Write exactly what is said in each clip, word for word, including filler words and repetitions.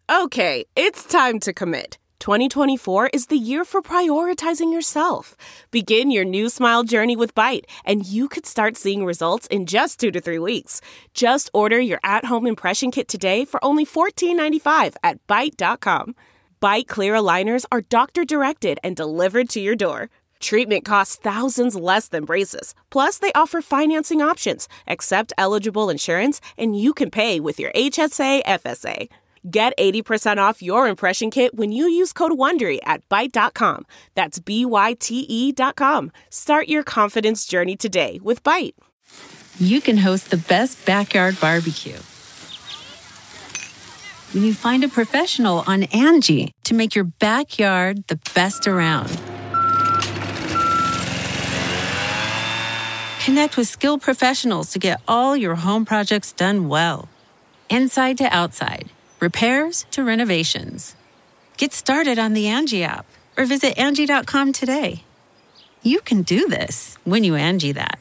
Okay, it's time to commit. twenty twenty-four is the year for prioritizing yourself. Begin your new smile journey with Byte, and you could start seeing results in just two to three weeks. Just order your at-home impression kit today for only fourteen ninety-five at byte dot com. Byte clear aligners are doctor-directed and delivered to your door. Treatment costs thousands less than braces. Plus, they offer financing options, accept eligible insurance, and you can pay with your H S A F S A. Get eighty percent off your impression kit when you use code WONDERY at byte dot com. That's B Y T E dot com. Start your confidence journey today with Byte. You can host the best backyard barbecue when you find a professional on Angie to make your backyard the best around. Connect with skilled professionals to get all your home projects done well. Inside to outside, repairs to renovations. Get started on the Angie app or visit Angie dot com today. You can do this when you Angie that.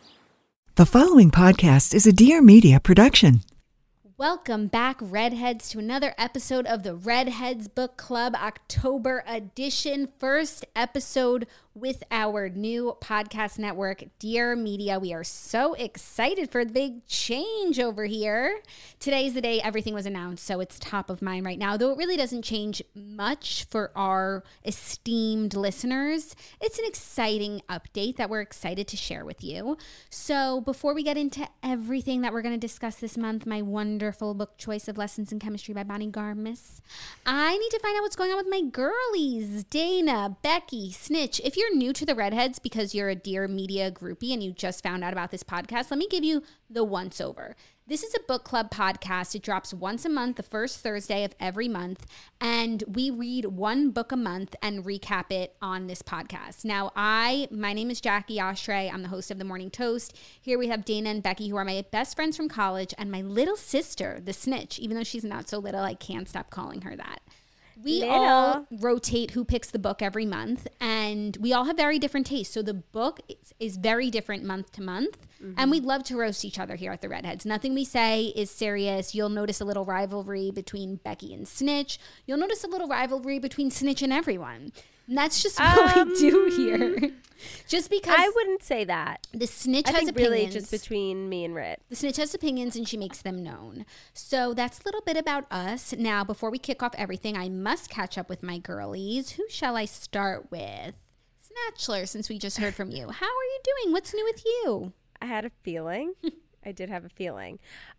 The following podcast is a Dear Media production. Welcome back, Redheads, to another episode of the Redheads Book Club October edition. First episode with our new podcast network, Dear Media. We are so excited for the big change over here. Today's the day everything was announced, so it's top of mind right now, though it really doesn't change much for our esteemed listeners. It's an exciting update that we're excited to share with you. So before we get into everything that we're going to discuss this month, my wonderful book choice of Lessons in Chemistry by Bonnie Garmis, I need to find out what's going on with my girlies, Dana, Becky, Snitch. If you're new to the Redheads because you're a Dear Media groupie and you just found out about this podcast, let me give you the once over. This is a book club podcast. It drops once a month, the first Thursday of every month, and we read one book a month and recap it on this podcast. Now, I, my name is Jackie Oshray. I'm the host of The Morning Toast. Here we have Dana and Becky, who are my best friends from college, and my little sister, the Snitch. Even though she's not so little, I can't stop calling her that. We Little. all rotate who picks the book every month, and we all have very different tastes. So the book is, is very different month to month, mm-hmm. and we love to roast each other here at the Redheads. Nothing we say is serious. You'll notice a little rivalry between Becky and Snitch. You'll notice a little rivalry between Snitch and everyone. And that's just what um, we do here. Just because I wouldn't say that. The Snitch I has think opinions. really just between me and Rit. The Snitch has opinions and she makes them known. So that's a little bit about us. Now, before we kick off everything, I must catch up with my girlies. Who shall I start with? Snatchler, since we just heard from you. How are you doing? What's new with you? I had a feeling. I did have a feeling.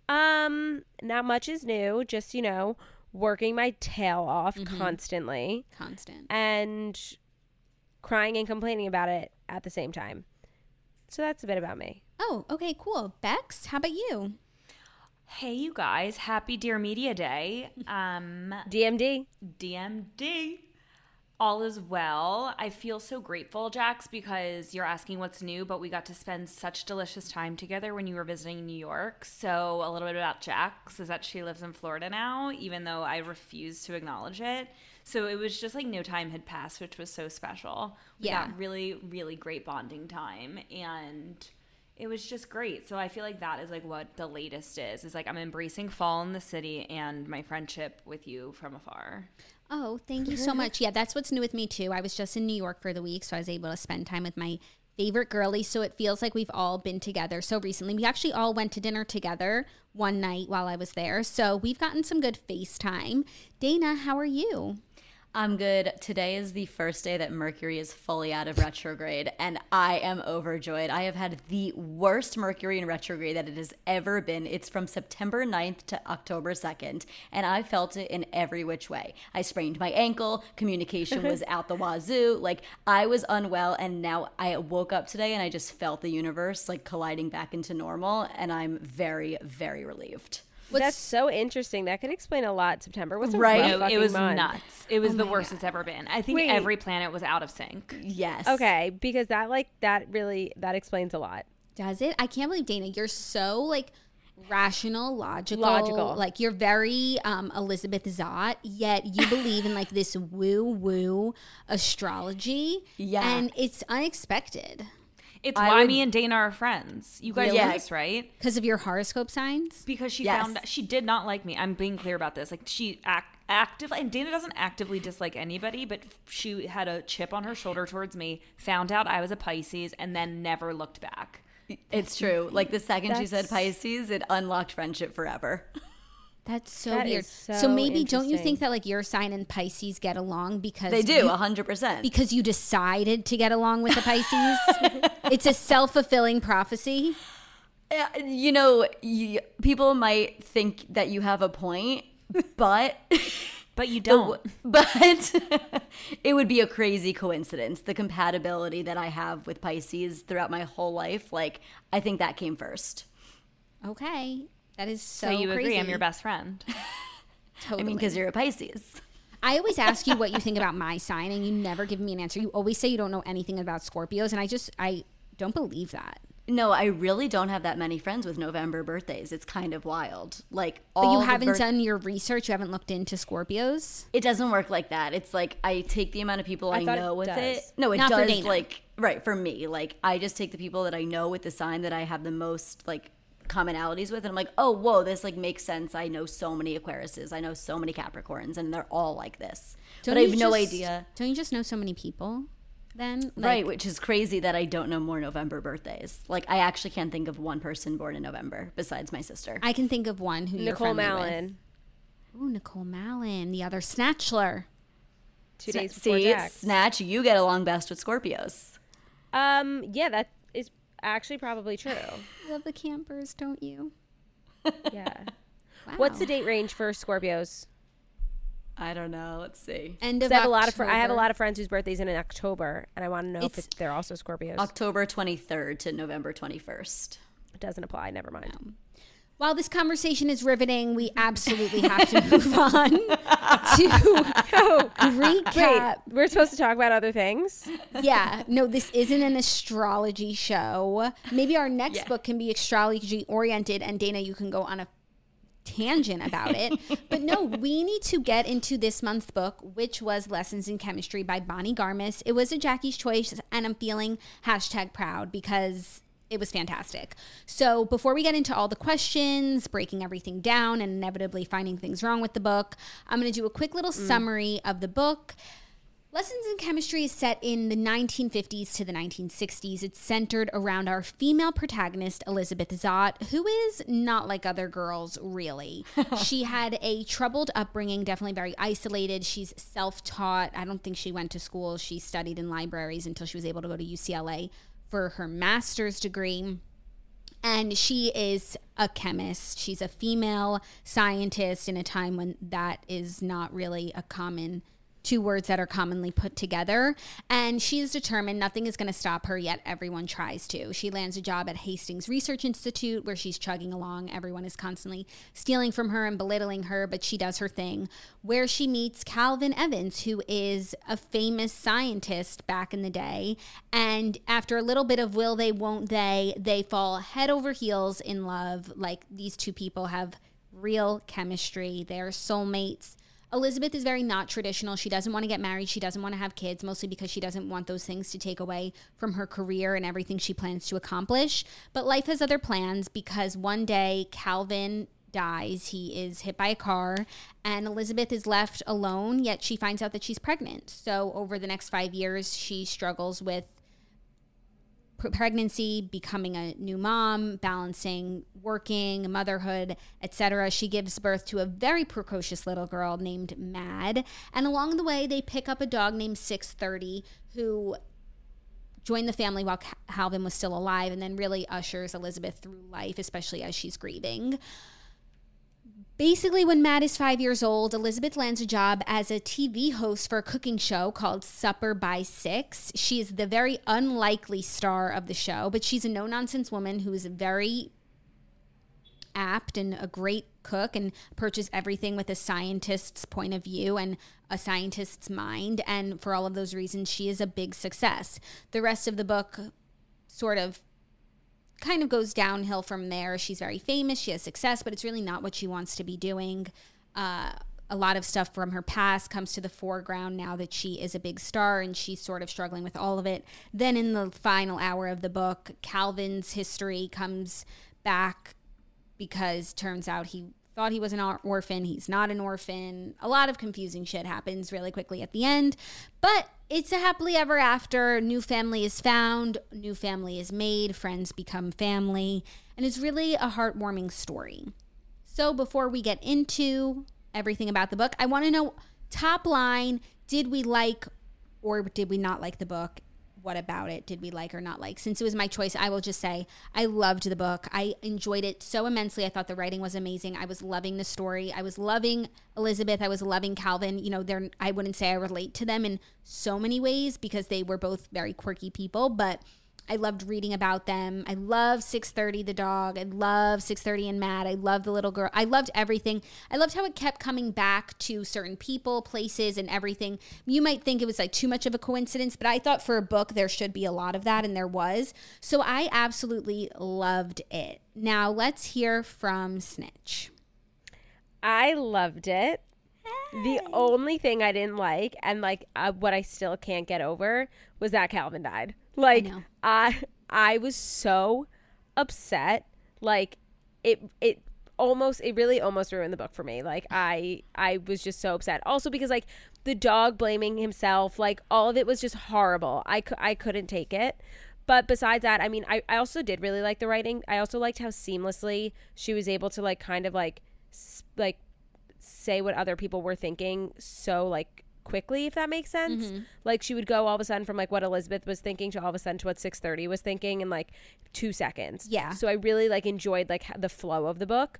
Um, not much is new. Just, you know, working my tail off mm-hmm. constantly. Constant. And crying and complaining about it at the same time. So that's a bit about me. Oh, okay, cool. Bex, how about you? Hey, you guys. Happy Dear Media Day. Um, D M D. D M D. All is well. I feel so grateful, Jax, because you're asking what's new, but we got to spend such delicious time together when you were visiting New York. So a little bit about Jax is that she lives in Florida now, even though I refuse to acknowledge it. So it was just like no time had passed, which was so special. We yeah. got really, really great bonding time, and it was just great. So I feel like that is like what the latest is, is like I'm embracing fall in the city and my friendship with you from afar. Oh, thank you so much. Yeah, that's what's new with me too. I was just in New York for the week, so I was able to spend time with my favorite girlies. So it feels like we've all been together so recently. We actually all went to dinner together one night while I was there. So we've gotten some good FaceTime. Dana, how are you? I'm good. Today is the first day that Mercury is fully out of retrograde, and I am overjoyed. I have had the worst Mercury in retrograde that it has ever been. It's from September ninth to October second, and I felt it in every which way. I sprained my ankle. Communication was out the wazoo. Like, I was unwell, and now I woke up today, and I just felt the universe, like, colliding back into normal, and I'm very, very relieved. What's, That's so interesting. That could explain a lot. September was a right. rough It, fucking it was month. nuts. It was oh the worst God. it's ever been. I think Wait. every planet was out of sync. Yes. Okay, because that like that really that explains a lot. Does it? I can't believe, Dana, you're so like rational, logical. Logical. Like you're very um, Elizabeth Zott, yet you believe in like this woo woo astrology. Yeah. And it's unexpected. It's I why would- me and Dana are friends. You guys Really? know this, right? Because of your horoscope signs? Because she Yes. found she did not like me. I'm being clear about this. Like she act, actively, and Dana doesn't actively dislike anybody, but she had a chip on her shoulder towards me, found out I was a Pisces, and then never looked back. It's true. Like the second she said That's- Pisces, it unlocked friendship forever. That's so That weird. is so So maybe don't you interesting. think that like your sign and Pisces get along because They do, you- one hundred percent. because you decided to get along with the Pisces? It's a self-fulfilling prophecy. Uh, You know, you, people might think that you have a point, but But you don't. but it would be a crazy coincidence. The compatibility that I have with Pisces throughout my whole life, like I think that came first. Okay. That is so, So, you crazy. agree I'm your best friend. Totally. I mean, because you're a Pisces. I always ask you what you think about my sign, and you never give me an answer. You always say you don't know anything about Scorpios, and I just I don't believe that. No, I really don't have that many friends with November birthdays. It's kind of wild. Like, But all you the haven't birth- done your research. You haven't looked into Scorpios. It doesn't work like that. It's like I take the amount of people I, I thought know it with does. it. No, it Not for does. Dana. Like right for me. Like I just take the people that I know with the sign that I have the most like commonalities with, and I'm like, oh, whoa, this like makes sense. I know so many Aquariuses. I know so many Capricorns, and they're all like this. Don't but I you have no just- idea. Don't you just know so many people? Then like, Right, which is crazy that I don't know more November birthdays. Like I actually can't think of one person born in November besides my sister. I can think of one who Nicole you're friendly Mallon. with. Ooh, Nicole Mallon, the other Snatchler. Two days before See, Jax. Snatch, you get along best with Scorpios. Um, yeah, that is actually probably true. Love the campers, don't you? Yeah. Wow. What's the date range for Scorpios? I don't know. Let's see. End of 'Cause I have a lot of fr- I have a October. lot of friends whose birthdays in October, and I want to know if It's- it, they're also Scorpios. October twenty-third to November twenty-first. It doesn't apply. Never mind. While this conversation is riveting, we absolutely have to move on to recap. Wait, we're supposed to talk about other things. Yeah, no, this isn't an astrology show. Maybe our next Yeah. book can be astrology oriented, and Dana, you can go on a tangent about it. But no, we need to get into this month's book, which was Lessons in Chemistry by Bonnie Garmis. It was a Jackie's choice, and I'm feeling hashtag proud because it was fantastic. So before we get into all the questions, breaking everything down, and inevitably finding things wrong with the book, I'm going to do a quick little summary of the book. Lessons in Chemistry is set in the nineteen fifties to the nineteen sixties. It's centered around our female protagonist, Elizabeth Zott, who is not like other girls, really. She had a troubled upbringing, definitely very isolated. She's self-taught. I don't think she went to school. She studied in libraries until she was able to go to U C L A for her master's degree. And she is a chemist. She's a female scientist in a time when that is not really a common two words that are commonly put together. And she is determined nothing is going to stop her, yet everyone tries to. She lands a job at Hastings Research Institute where she's chugging along. Everyone is constantly stealing from her and belittling her, but she does her thing, where she meets Calvin Evans, who is a famous scientist back in the day. And after a little bit of will they, won't they, they fall head over heels in love. Like, these two people have real chemistry. They're soulmates. Elizabeth is very not traditional. She doesn't want to get married. She doesn't want to have kids, mostly because she doesn't want those things to take away from her career and everything she plans to accomplish. But life has other plans because one day Calvin dies. He is hit by a car and Elizabeth is left alone, yet she finds out that she's pregnant. So over the next five years, she struggles with pregnancy, becoming a new mom, balancing working, motherhood, et cetera. She gives birth to a very precocious little girl named Mad. And along the way, they pick up a dog named six thirty who joined the family while Calvin was still alive and then really ushers Elizabeth through life, especially as she's grieving. Basically, when Matt is five years old, Elizabeth lands a job as a T V host for a cooking show called Supper by Six. She is the very unlikely star of the show, but she's a no-nonsense woman who is very apt and a great cook and approaches everything with a scientist's point of view and a scientist's mind. And for all of those reasons, she is a big success. The rest of the book sort of kind of goes downhill from there. She's very famous. She has success, but it's really not what she wants to be doing. Uh, a lot of stuff from her past comes to the foreground now that she is a big star and she's sort of struggling with all of it. Then in the final hour of the book, Calvin's history comes back because turns out he thought he was an orphan. He's not an orphan. A lot of confusing shit happens really quickly at the end. But it's a happily ever after. New family is found. New family is made. Friends become family. And it's really a heartwarming story. So before we get into everything about the book, I want to know, top line, did we like or did we not like the book? What about it did we like or not like? Since it was my choice, I will just say I loved the book. I enjoyed it so immensely. I thought the writing was amazing. I was loving the story. I was loving Elizabeth. I was loving Calvin. You know, they're, I wouldn't say I relate to them in so many ways because they were both very quirky people, but I loved reading about them. I love six thirty the dog. I love six thirty and Matt. I love the little girl. I loved everything. I loved how it kept coming back to certain people, places, and everything. You might think it was like too much of a coincidence, but I thought for a book there should be a lot of that, and there was. So I absolutely loved it. Now let's hear from Snitch. I loved it. The only thing I didn't like, and like uh, what I still can't get over, was that Calvin died. Like I, I, I was so upset. Like it, it almost, it really almost ruined the book for me. Like I, I was just so upset. Also because like the dog blaming himself, like all of it was just horrible. I, I couldn't take it. But besides that, I mean, I, I also did really like the writing. I also liked how seamlessly she was able to like kind of like, like. say what other people were thinking so like quickly, if that makes sense. Mm-hmm. Like she would go all of a sudden from like what Elizabeth was thinking to all of a sudden to what six thirty was thinking in like two seconds. Yeah. So I really like enjoyed like the flow of the book.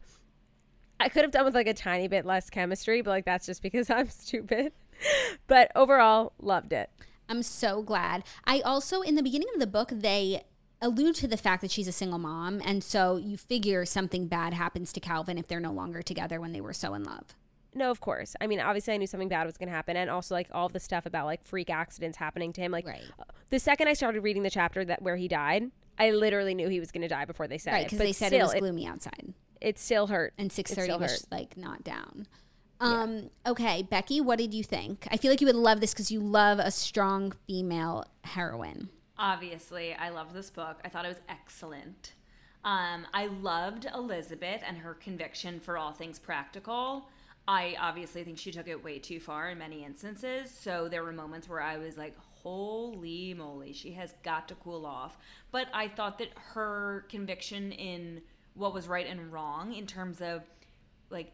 I could have done with like a tiny bit less chemistry, but like that's just because I'm stupid. But overall, loved it. I'm so glad. I also, in the beginning of the book, they allude to the fact that she's a single mom, and so you figure something bad happens to Calvin if they're no longer together when they were so in love. No, of course. I mean, obviously I knew something bad was going to happen, and also like all the stuff about like freak accidents happening to him. Like right. The second I started reading the chapter that where he died, I literally knew he was going to die before they said right, it. Right, because they said still, it was gloomy it, outside. It still hurt. And six thirty was hurt. like not down. Um, yeah. Okay, Becky, what did you think? I feel like you would love this because you love a strong female heroine. Obviously, I loved this book. I thought it was excellent. Um, I loved Elizabeth and her conviction for all things practical. I obviously think she took it way too far in many instances. So there were moments where I was like, holy moly, she has got to cool off. But I thought that her conviction in what was right and wrong in terms of like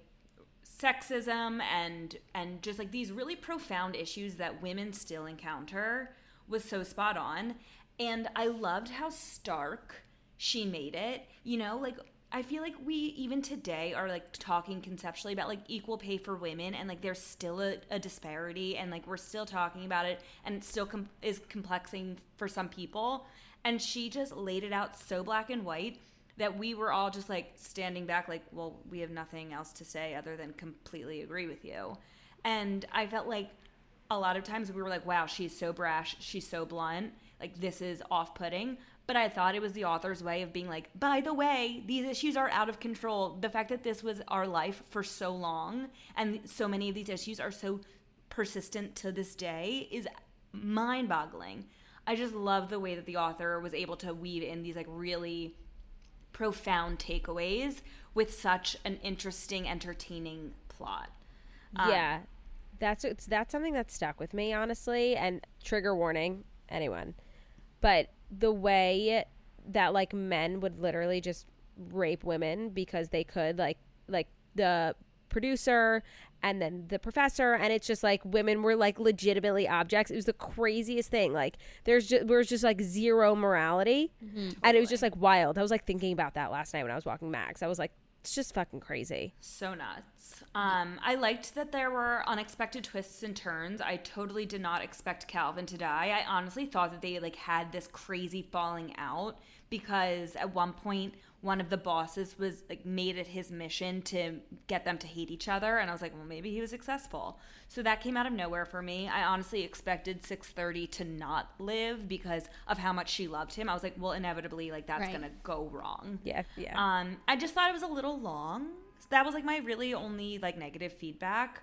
sexism and and just like these really profound issues that women still encounter was so spot on. And I loved how stark she made it. You know, like I feel like we even today are like talking conceptually about like equal pay for women, and like there's still a, a disparity, and like we're still talking about it, and it still com- is complexing for some people. And she just laid it out so black and white that we were all just like standing back like, well, we have nothing else to say other than completely agree with you. And I felt like a lot of times we were like, wow, she's so brash, she's so blunt, like this is off-putting. But I thought it was the author's way of being like, by the way, these issues are out of control. The fact that this was our life for so long and so many of these issues are so persistent to this day is mind-boggling. I just love the way that the author was able to weave in these like really profound takeaways with such an interesting, entertaining plot. Um, yeah, that's it's, that's something that stuck with me, honestly. And trigger warning, anyone. But the way that like men would literally just rape women because they could, like like the producer and then the professor, and it's just like women were like legitimately objects. It was the craziest thing. Like there's just there was just like zero morality. Mm-hmm, and it was just like wild. I was like thinking about that last night when I was walking Max. I was like, it's just fucking crazy. So nuts. Um, I liked that there were unexpected twists and turns. I totally did not expect Calvin to die. I honestly thought that they like had this crazy falling out because at one point one of the bosses was like made it his mission to get them to hate each other, and I was like, well, maybe he was successful. So that came out of nowhere for me. I honestly expected six thirty to not live because of how much she loved him. I was like, well, inevitably like that's right. gonna go wrong. Yeah, yeah. Um, I just thought it was a little long. That was like my really only like negative feedback.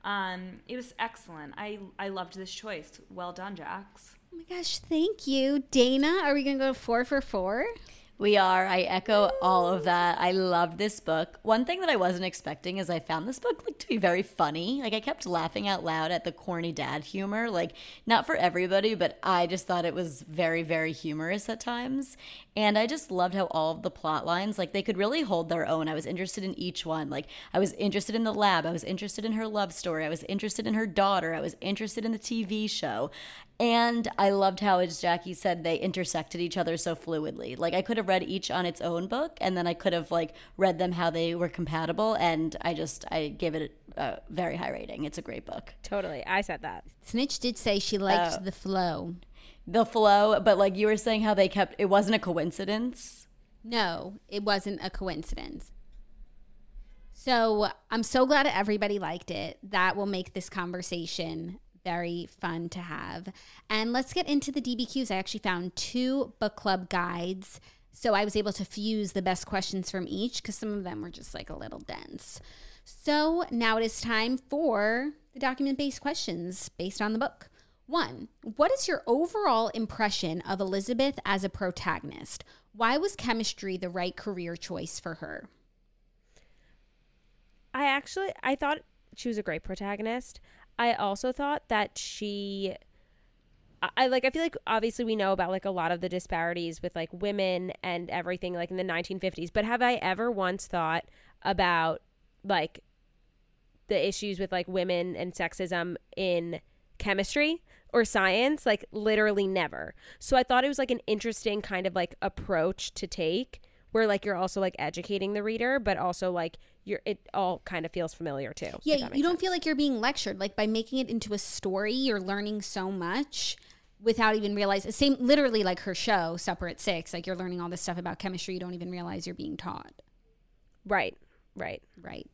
Um, it was excellent. I I loved this choice. Well done, Jax. Oh my gosh, thank you. Dana, are we going to go four for four? We are. I echo all of that. I love this book. One thing that I wasn't expecting is I found this book like to be very funny. Like I kept laughing out loud at the corny dad humor. Like not for everybody, but I just thought it was very, very humorous at times. And I just loved how all of the plot lines, like they could really hold their own. I was interested in each one. Like I was interested in the lab. I was interested in her love story. I was interested in her daughter. I was interested in the T V show. And I loved how, as Jackie said, they intersected each other so fluidly. Like I could have read each on its own book, and then I could have like read them how they were compatible. And I just I give it a very high rating. It's a great book. Totally, I said that. Snitch did say she liked Oh. the flow. The flow, but like you were saying, how they kept it wasn't a coincidence. No, it wasn't a coincidence. So I'm so glad everybody liked it. That will make this conversation very fun to have. And let's get into the D B Qs. I actually found two book club guides. So I was able to fuse the best questions from each because some of them were just like a little dense. So now it is time for the document-based questions based on the book. One, what is your overall impression of Elizabeth as a protagonist? Why was chemistry the right career choice for her? I actually, I thought she was a great protagonist. I also thought that she, I, I like, I feel like obviously we know about like a lot of the disparities with like women and everything like in the nineteen fifties, but have I ever once thought about like the issues with like women and sexism in chemistry or science? Like literally never. So I thought it was like an interesting kind of like approach to take where like you're also like educating the reader, but also like you're it all kind of feels familiar too. Yeah, you don't feel like you're being lectured. Like by making it into a story, you're learning so much without even realizing. Same, literally like her show, Supper at Six. Like you're learning all this stuff about chemistry. You don't even realize you're being taught. Right, right, right.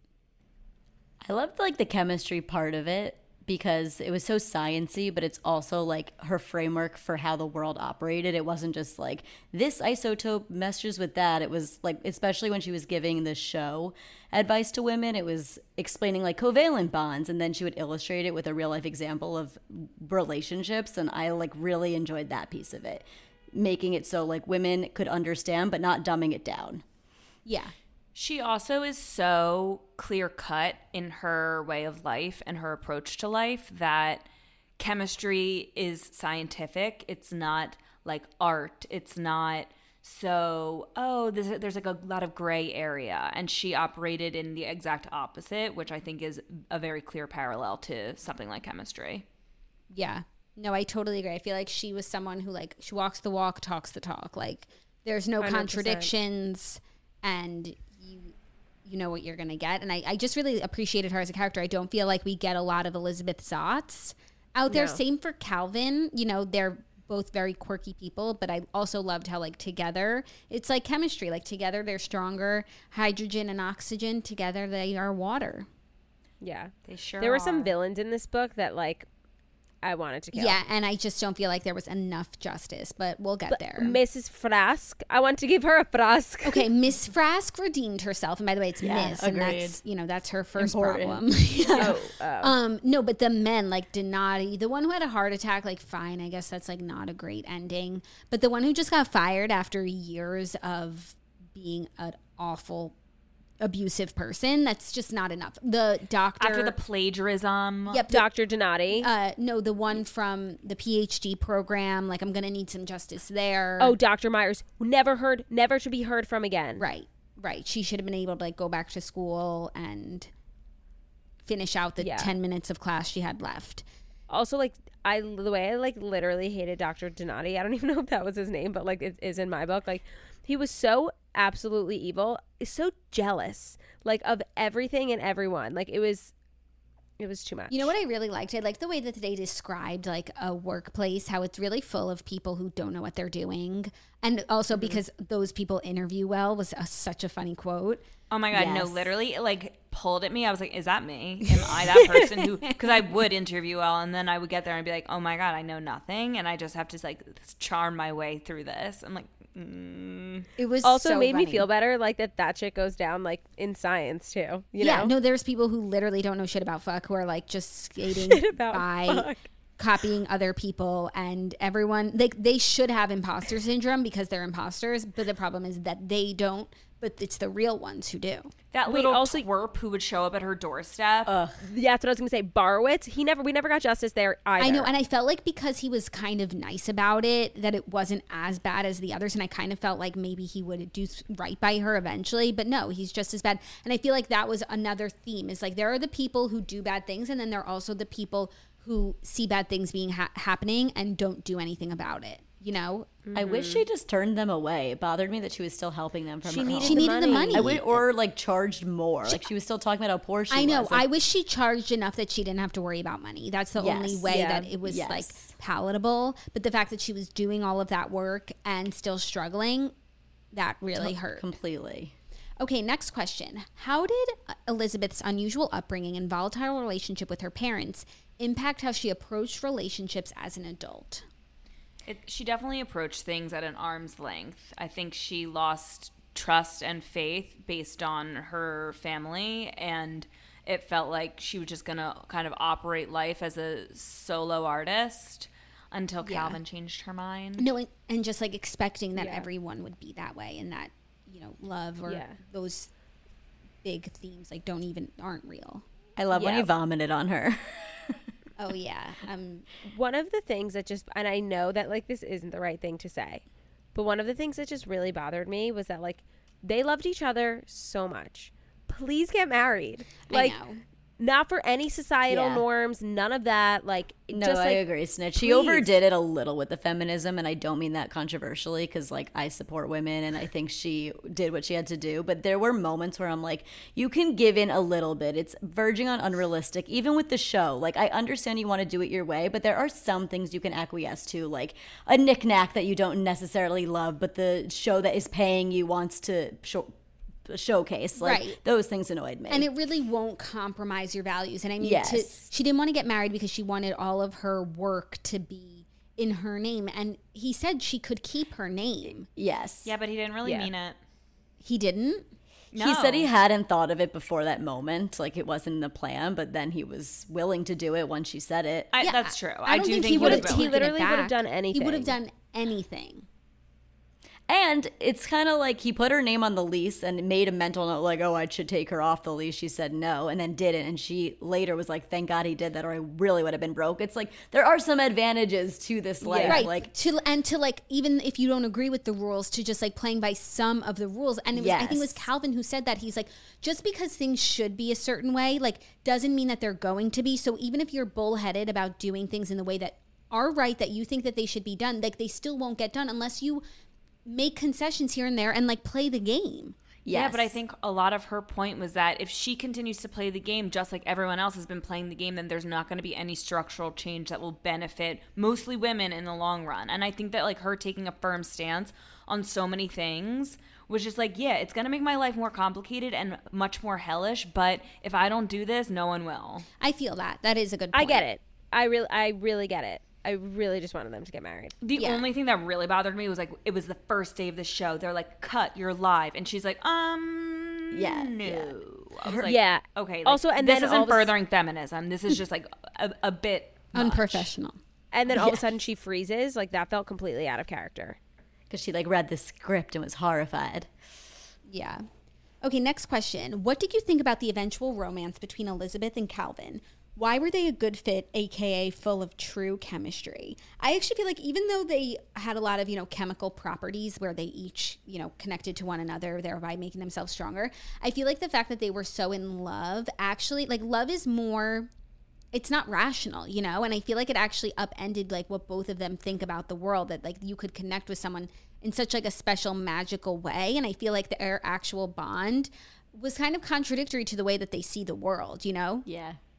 I loved like the chemistry part of it because it was so sciencey, but it's also like her framework for how the world operated. It wasn't just like this isotope meshes with that. It was like, especially when she was giving the show advice to women, it was explaining like covalent bonds, and then she would illustrate it with a real life example of relationships. And I like really enjoyed that piece of it, making it so like women could understand, but not dumbing it down. Yeah. She also is so clear cut in her way of life and her approach to life that chemistry is scientific. It's not like art. It's not so, oh, there's, there's like a lot of gray area. And she operated in the exact opposite, which I think is a very clear parallel to something like chemistry. Yeah. No, I totally agree. I feel like she was someone who like, she walks the walk, talks the talk. Like there's no one hundred percent contradictions, and you you know what you're going to get. And I, I just really appreciated her as a character. I don't feel like we get a lot of Elizabeth Zott out there. No. Same for Calvin. You know, they're both very quirky people, but I also loved how like together, it's like chemistry. Like together they're stronger. Hydrogen and oxygen, together they are water. Yeah. They sure There were are. some villains in this book that like I wanted to kill. Yeah, and I just don't feel like there was enough justice, but we'll get but there. Missus Frask, I want to give her a Frask. Okay, Miss Frask redeemed herself, and by the way, it's yeah, Miss, agreed. and that's you know that's her first Important. problem. yeah. oh, oh. Um, no, but the men like Donati, the one who had a heart attack, like fine, I guess that's like not a great ending, but the one who just got fired after years of being an awful, abusive person, that's just not enough. The doctor After the plagiarism. Yep, the, Doctor Donati. Uh, no, the one from the PhD program. Like, I'm gonna need some justice there. Oh, Doctor Myers, never heard, never to be heard from again. Right, right. She should have been able to like go back to school and finish out the Yeah. ten minutes of class she had left. Also, like I, the way I like literally hated Doctor Donati. I don't even know if that was his name, but like it is in my book. Like he was so absolutely evil, so jealous, like of everything and everyone. Like it was, it was too much. You know what I really liked? I liked the way that they described like a workplace, how it's really full of people who don't know what they're doing. And also mm-hmm. because those people interview well was a, such a funny quote. Oh my God, yes. no, literally it like pulled at me. I was like, is that me? Am I that person who, because I would interview well and then I would get there and be like, oh my God, I know nothing. And I just have to like charm my way through this. I'm like, mm. It was also so made funny. me feel better, like that that shit goes down like in science too. You yeah, know? no, there's people who literally don't know shit about fuck who are like just skating Shit about by fuck. copying other people, and everyone they they should have imposter syndrome because they're imposters, but the problem is that they don't, but it's the real ones who do. That Wait, little also- twerp who would show up at her doorstep. Yeah, that's what I was gonna say. Borowitz, he never, we never got justice there either. I know, and I felt like because he was kind of nice about it, that it wasn't as bad as the others, and I kind of felt like maybe he would do right by her eventually, but no, he's just as bad. And I feel like that was another theme, is like there are the people who do bad things, and then there are also the people who see bad things being ha- happening and don't do anything about it, you know? I wish she just turned them away. It bothered me that she was still helping them from She her needed home. She the needed the money. money. I would, or like charged more. Like she was still talking about how poor she I know. was. Like, I wish she charged enough that she didn't have to worry about money. That's the Yes. only way Yeah. that it was Yes. like palatable. But the fact that she was doing all of that work and still struggling, that really hurt. completely. Okay, next question. How did Elizabeth's unusual upbringing and volatile relationship with her parents impact how she approached relationships as an adult? It, she definitely approached things at an arm's length. I think she lost trust and faith based on her family, and it felt like she was just going to kind of operate life as a solo artist until Yeah. Calvin changed her mind. No, and, and just like expecting that Yeah. everyone would be that way, and that, you know, love or Yeah. those big themes like don't even aren't real. I love when Yeah. he vomited on her. Oh yeah. Um One of the things that just, and I know that like this isn't the right thing to say, but one of the things that just really bothered me was that like they loved each other so much. Please get married. Like, I know. not for any societal Yeah. norms, none of that. Like, No, just I like, agree, Snitch. She please. overdid it a little with the feminism, and I don't mean that controversially because, like, I support women and I think she did what she had to do. But there were moments where I'm like, you can give in a little bit. It's verging on unrealistic, even with the show. Like, I understand you want to do it your way, but there are some things you can acquiesce to, like a knickknack that you don't necessarily love, but the show that is paying you wants to show. showcase like Right. those things annoyed me. And it really won't compromise your values. And I mean, to, Yes. she didn't want to get married because she wanted all of her work to be in her name. And he said she could keep her name. yes. Yeah, but he didn't really Yeah. mean it. He didn't. No. He said he hadn't thought of it before that moment, like it wasn't in the plan, but then he was willing to do it once she said it. I, Yeah, that's true. I, I, don't do think, think he would have. was he willing. literally taken it would've back. done anything. He would have done anything. And it's kind of like he put her name on the lease and made a mental note like, oh, I should take her off the lease. She said no, and then didn't. And she later was like, thank God he did that, or I really would have been broke. It's like there are some advantages to this life. Right. Like, to and to like even if you don't agree with the rules, to just like playing by some of the rules. And it was, I think it was Yes. Calvin who said that. He's like, just because things should be a certain way, like doesn't mean that they're going to be. So even if you're bullheaded about doing things in the way that are right, that you think that they should be done, like they still won't get done unless you make concessions here and there and like play the game. Yeah, yes. but I think a lot of her point was that if she continues to play the game just like everyone else has been playing the game, then there's not going to be any structural change that will benefit mostly women in the long run. And I think that like her taking a firm stance on so many things was just like, yeah, it's going to make my life more complicated and much more hellish, but if I don't do this, no one will. I feel that. That is a good I point. get it. I really, I really get it. I really just wanted them to get married. The Yeah. only thing that really bothered me was like it was the first day of the show. They're like, "Cut, you're live," and she's like, "Um, Yeah, no." yeah. I was like, Yeah. okay. Like, Also, and this then isn't all of a s- furthering feminism. This is just like a, a bit much. Unprofessional. And then all of a sudden she freezes. Like that felt completely out of character. because she like read the script and was horrified. Yeah. Okay, next question. What did you think about the eventual romance between Elizabeth and Calvin? Why were they a good fit, aka full of true chemistry? I actually feel like even though they had a lot of, you know, chemical properties where they each, you know, connected to one another, thereby making themselves stronger, I feel like the fact that they were so in love, actually, like love is more, it's not rational, you know? And I feel like it actually upended like what both of them think about the world, that like you could connect with someone in such like a special magical way. And I feel like their actual bond was kind of contradictory to the way that they see the world, you know? Yeah.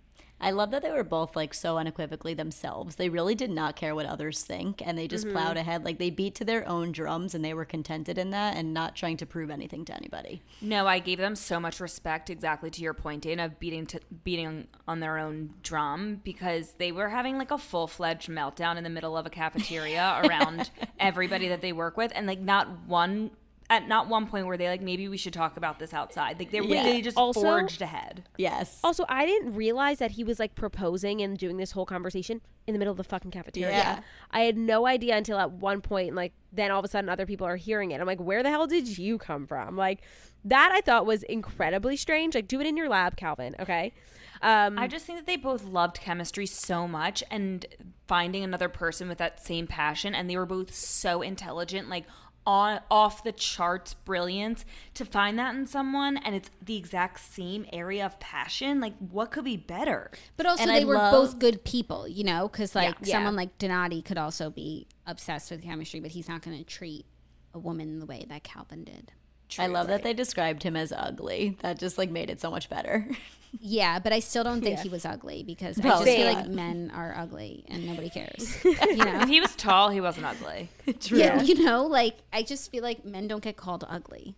I love that they were both like so unequivocally themselves. They really did not care what others think, and they just mm-hmm. plowed ahead. Like they beat to their own drums, and they were contented in that and not trying to prove anything to anybody. No, I gave them so much respect, exactly to your point, Dana, of beating to beating on their own drum, because they were having like a full-fledged meltdown in the middle of a cafeteria around everybody that they work with, and like not one at not one point were they like, maybe we should talk about this outside. Like they Yeah. they just Also- forged ahead. Yes. Also, I didn't realize that he was like proposing and doing this whole conversation in the middle of the fucking cafeteria. Yeah. I had no idea until at one point, like then all of a sudden other people are hearing it. I'm like, where the hell did you come from? Like that I thought was incredibly strange. Like do it in your lab, Calvin. Okay. Um, I just think that they both loved chemistry so much, and finding another person with that same passion, and they were both so intelligent, like on off the charts brilliance, to find that in someone, and it's the exact same area of passion. Like what could be better? But also And they I were love- both good people, you know, because like Yeah. someone Yeah. like Donati could also be obsessed with chemistry, but he's not going to treat a woman the way that Calvin did. I love that they described him as ugly. That just like made it so much better. Yeah, but I still don't think Yeah. he was ugly, because I Well, just feel same. like men are ugly and nobody cares. You know? If he was tall, he wasn't ugly. True. Yeah, you know, like I just feel like men don't get called ugly.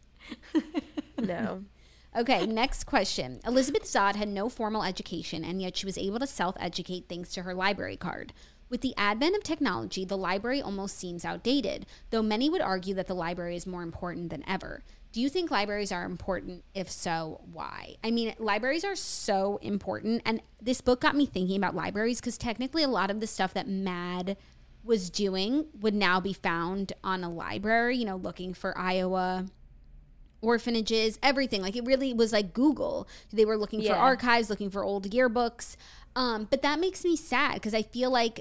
no. Okay, next question. Elizabeth Zott had no formal education, and yet she was able to self-educate thanks to her library card. With the advent of technology, the library almost seems outdated, though many would argue that the library is more important than ever. Do you think libraries are important? If so, why? I mean, libraries are so important, and this book got me thinking about libraries, because technically a lot of the stuff that Mad was doing would now be found on a library, you know, looking for Iowa orphanages, everything. Like it really was like Google. They were looking for Yeah. archives, looking for old yearbooks. Um, but that makes me sad, because I feel like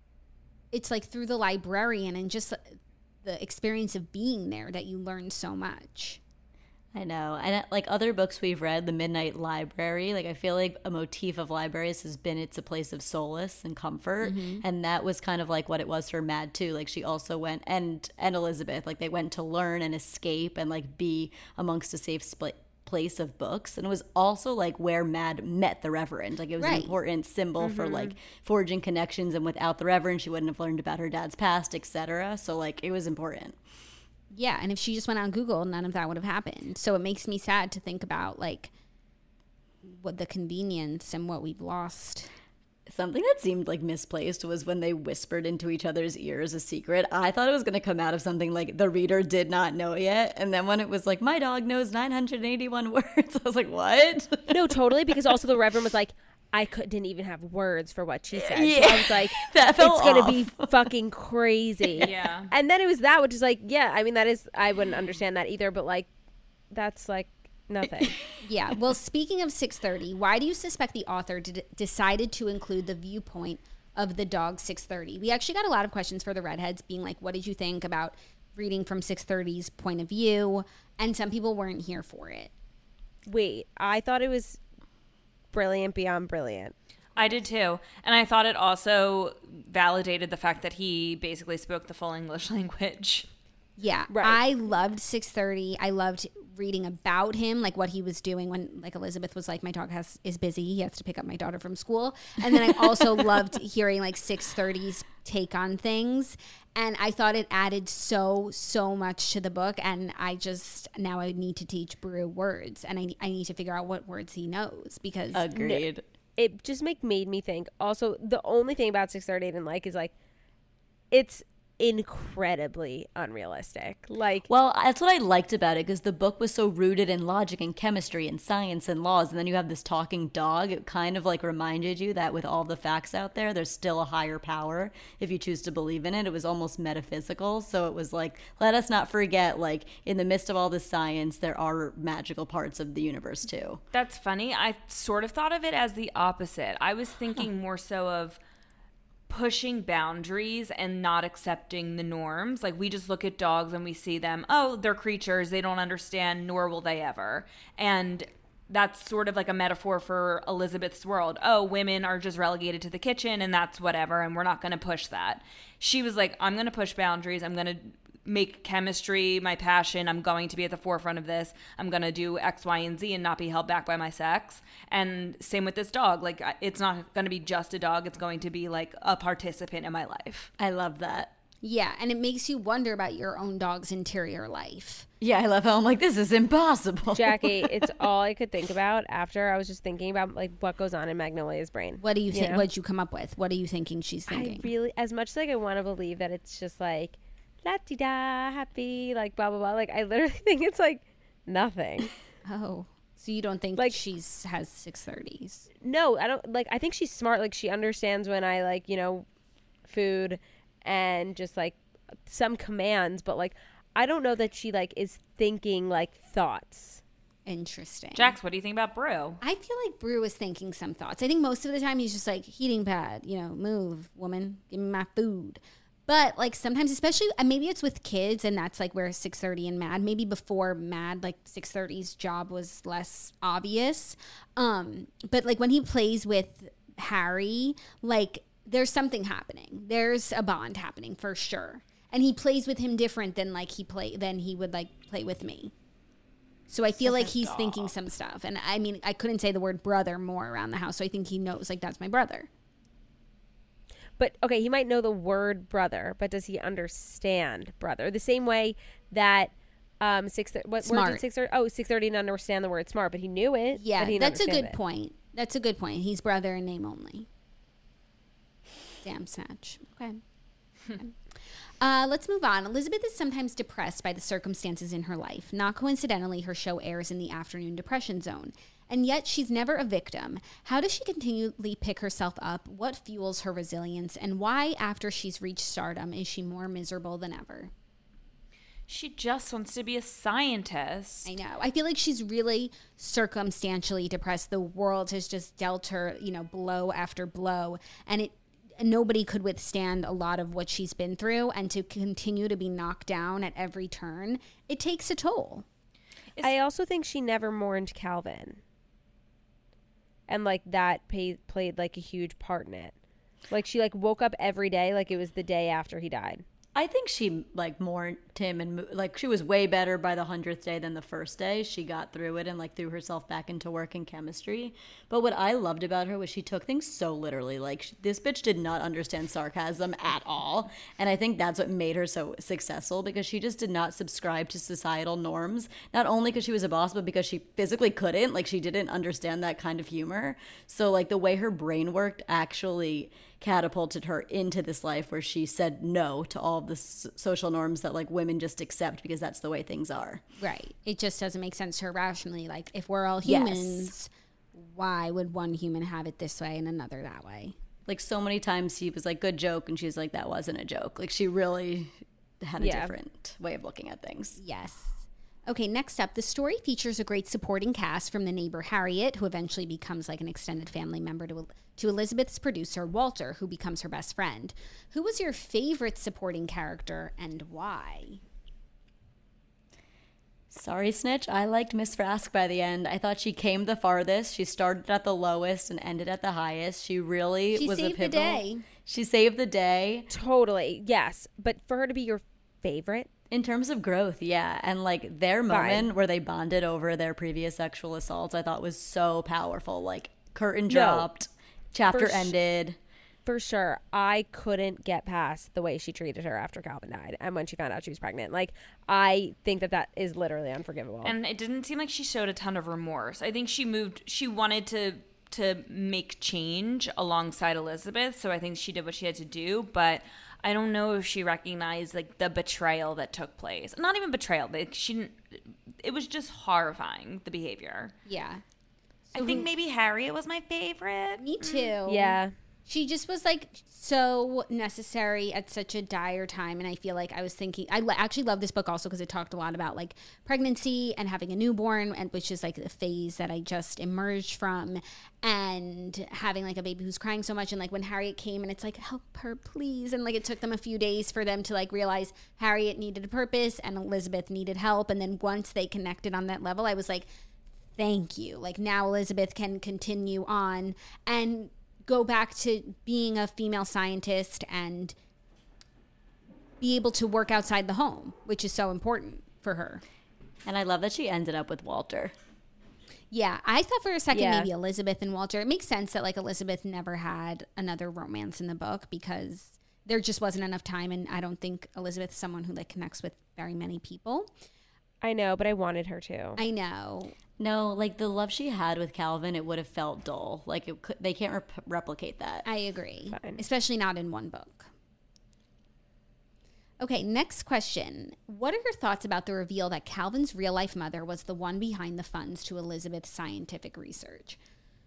it's like through the librarian and just the experience of being there that you learn so much. I know. And uh, like other books we've read, The Midnight Library, like I feel like a motif of libraries has been it's a place of solace and comfort. Mm-hmm. And that was kind of like what it was for Mad too. Like she also went, and and Elizabeth, like they went to learn and escape and like be amongst a safe split place of books. And it was also like where Mad met the Reverend. Like it was Right. an important symbol mm-hmm. for like forging connections, and without the Reverend she wouldn't have learned about her dad's past, etc. So like it was important. Yeah, and if she just went on Google, none of that would have happened. So it makes me sad to think about like what the convenience and what we've lost. Something that seemed like misplaced was when they whispered into each other's ears a secret. I thought it was going to come out of something like the reader did not know yet. And then when it was like, my dog knows nine hundred eighty-one words, I was like, what? No, totally. Because also the Reverend was like, I could, didn't even have words for what she said. Yeah. So I was like, That fell it's going to off. be fucking crazy. Yeah. And then it was that, which is like, yeah, I mean, that is, I wouldn't understand that either, but like, that's like nothing. Yeah. Well, speaking of six thirty, why do you suspect the author did, decided to include the viewpoint of the dog six thirty? We actually got a lot of questions for the Redheads being like, what did you think about reading from six thirty's point of view? And some people weren't here for it. Wait, I thought it was brilliant beyond brilliant. I did too. And I thought it also validated the fact that he basically spoke the full English language. Yeah. Right. I loved six thirty. I loved reading about him, like what he was doing when like Elizabeth was like, my dog has is busy. He has to pick up my daughter from school. And then I also loved hearing like six thirty's take on things. And I thought it added so, so much to the book. And I just, now I need to teach Brew words. And I, I need to figure out what words he knows, because Agreed. It just make made me think. Also, the only thing about six thirty I didn't like is like, it's incredibly unrealistic. Like, Well, that's what I liked about it, because the book was so rooted in logic and chemistry and science and laws, and then you have this talking dog. It kind of like reminded you that with all the facts out there, there's still a higher power if you choose to believe in it. It was almost metaphysical, so it was like, let us not forget, like, in the midst of all this science, there are magical parts of the universe too. That's funny. I sort of thought of it as the opposite. I was thinking more so of pushing boundaries and not accepting the norms. Like we just look at dogs and we see them, oh, they're creatures, they don't understand, nor will they ever. And that's sort of like a metaphor for Elizabeth's world. Oh, women are just relegated to the kitchen and that's whatever, and we're not going to push that. She was like, I'm going to push boundaries. I'm going to make chemistry my passion. I'm going to be at the forefront of this. I'm going to do X, Y, and Z and not be held back by my sex. And same with this dog. Like, it's not going to be just a dog. It's going to be like a participant in my life. I love that. Yeah, and it makes you wonder about your own dog's interior life. Yeah, I love how I'm like, this is impossible. Jackie, it's all I could think about after I was just thinking about like what goes on in Magnolia's brain. What do you think? know? What'd you come up with? What are you thinking she's thinking? I really, as much as like I want to believe that it's just like la-di-da, happy, like blah, blah, blah. Like I literally think it's like nothing. Oh, so you don't think Like- she's has six thirties? No, I don't like, I think she's smart. Like she understands when I like, you know, food and just like some commands, but like, I don't know that she like is thinking like thoughts. Interesting. Jax, what do you think about Brew? I feel like Brew is thinking some thoughts. I think most of the time he's just like, heating pad, you know, move, woman, give me my food. But like sometimes, especially, and maybe it's with kids, and that's like where six thirty and Mad, maybe before Mad, like six thirty's job was less obvious. Um, but like when he plays with Harry, like there's something happening. There's a bond happening for sure. And he plays with him different than like he play than he would like play with me. So I feel like he's thinking some stuff. And I mean, I couldn't say the word brother more around the house. So I think he knows like that's my brother. But okay, he might know the word brother, but does he understand brother? The same way that um six what word Smart. did six thirty? Oh, six thirty didn't understand the word smart, but he knew it. Yeah, but he didn't that's a understand good it. point. That's a good point. He's brother in name only. Damn snatch. Okay. Okay. Uh, let's move on. Elizabeth is sometimes depressed by the circumstances in her life. Not coincidentally, her show airs in the afternoon depression zone. And yet she's never a victim. How does she continually pick herself up? What fuels her resilience? And why, after she's reached stardom, is she more miserable than ever? She just wants to be a scientist. I know. I feel like she's really circumstantially depressed. The world has just dealt her, you know, blow after blow. And it nobody could withstand a lot of what she's been through. And to continue to be knocked down at every turn, it takes a toll. I also think she never mourned Calvin. And like that pay, played like a huge part in it. Like she like woke up every day like it was the day after he died. I think she like mourned him and like she was way better by the hundredth day than the first day. She got through it and like threw herself back into work in chemistry. But what I loved about her was she took things so literally. Like she, this bitch did not understand sarcasm at all. And I think that's what made her so successful, because she just did not subscribe to societal norms. Not only because she was a boss, but because she physically couldn't. Like she didn't understand that kind of humor. So like the way her brain worked actually catapulted her into this life where she said no to all of the s- social norms that like women just accept because that's the way things are. Right. It just doesn't make sense to her rationally. Like, if we're all humans, Yes. why would one human have it this way and another that way? Like so many times he was like, good joke, and she's like, that wasn't a joke. Like she really had a Yeah. different way of looking at things. Yes. Okay, next up, the story features a great supporting cast from the neighbor Harriet, who eventually becomes like an extended family member, to, to Elizabeth's producer, Walter, who becomes her best friend. Who was your favorite supporting character and why? Sorry, Snitch. I liked Miss Frask by the end. I thought she came the farthest. She started at the lowest and ended at the highest. She really She was saved a the pivotal. day. She saved the day. Totally. Yes. But for her to be your favorite, In terms of growth, yeah. And like their moment where they bonded over their previous sexual assaults, I thought was so powerful. Like curtain dropped, chapter sh- ended. for sure, I couldn't get past the way she treated her after Calvin died and when she found out she was pregnant. Like, I think that that is literally unforgivable. And it didn't seem like she showed a ton of remorse. I think she moved, she wanted to to make change alongside Elizabeth, so I think she did what she had to do, but I don't know if she recognized like the betrayal that took place. Not even betrayal, but she didn't, it was just horrifying, the behavior. Yeah. I think maybe Harriet was my favorite. Me too. yeah. She just was like so necessary at such a dire time. And I feel like I was thinking, I l- actually love this book also because it talked a lot about like pregnancy and having a newborn, and which is like the phase that I just emerged from, and having like a baby who's crying so much. And like when Harriet came and it's like, help her, please. And like it took them a few days for them to like realize Harriet needed a purpose and Elizabeth needed help. And then once they connected on that level, I was like, thank you. Like now Elizabeth can continue on and go back to being a female scientist and be able to work outside the home, which is so important for her. And I love that she ended up with Walter. Yeah, I thought for a second Yeah. maybe Elizabeth and Walter. It makes sense that like Elizabeth never had another romance in the book because there just wasn't enough time, and I don't think Elizabeth's someone who like connects with very many people. I know, but I wanted her to. I know. No, like the love she had with Calvin, it would have felt dull. Like it could, they can't rep- replicate that. I agree. Fine. Especially not in one book. Okay, next question. What are your thoughts about the reveal that Calvin's real-life mother was the one behind the funds to Elizabeth's scientific research?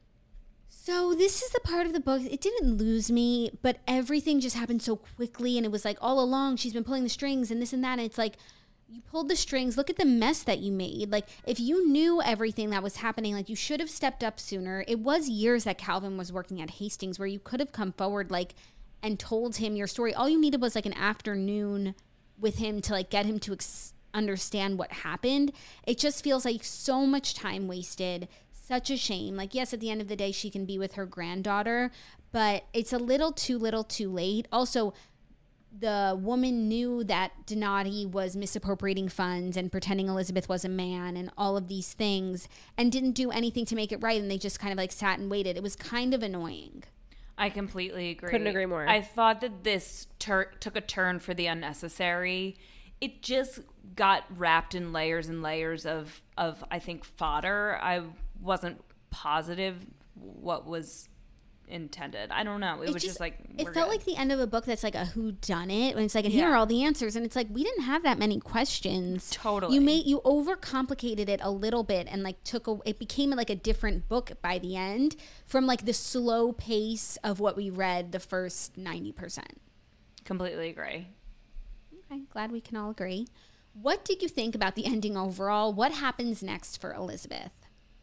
So this is the part of the book, it didn't lose me, but everything just happened so quickly, and it was like all along she's been pulling the strings and this and that, and it's like, you pulled the strings, look at the mess that you made. Like, if you knew everything that was happening, like, you should have stepped up sooner. It was years that Calvin was working at Hastings where you could have come forward, like, and told him your story. All you needed was, like, an afternoon with him to, like, get him to ex- understand what happened. It just feels like so much time wasted. Such a shame. Like, yes, at the end of the day, she can be with her granddaughter, but it's a little too little too late. Also, the woman knew that Donati was misappropriating funds and pretending Elizabeth was a man and all of these things and didn't do anything to make it right. And they just kind of like sat and waited. It was kind of annoying. I completely agree. Couldn't agree more. I thought that this tur- took a turn for the unnecessary. It just got wrapped in layers and layers of, of I think, fodder. I wasn't positive what was intended. I don't know. It, It was just, like, it we're felt good. like the end of a book that's like a who done it, and it's like, and here Yeah. are all the answers, and it's like we didn't have that many questions. Totally. you made you overcomplicated it a little bit, and like took a, it became like a different book by the end from like the slow pace of what we read the first ninety percent. Completely agree. Okay, glad we can all agree. What did you think about the ending overall? What happens next for Elizabeth?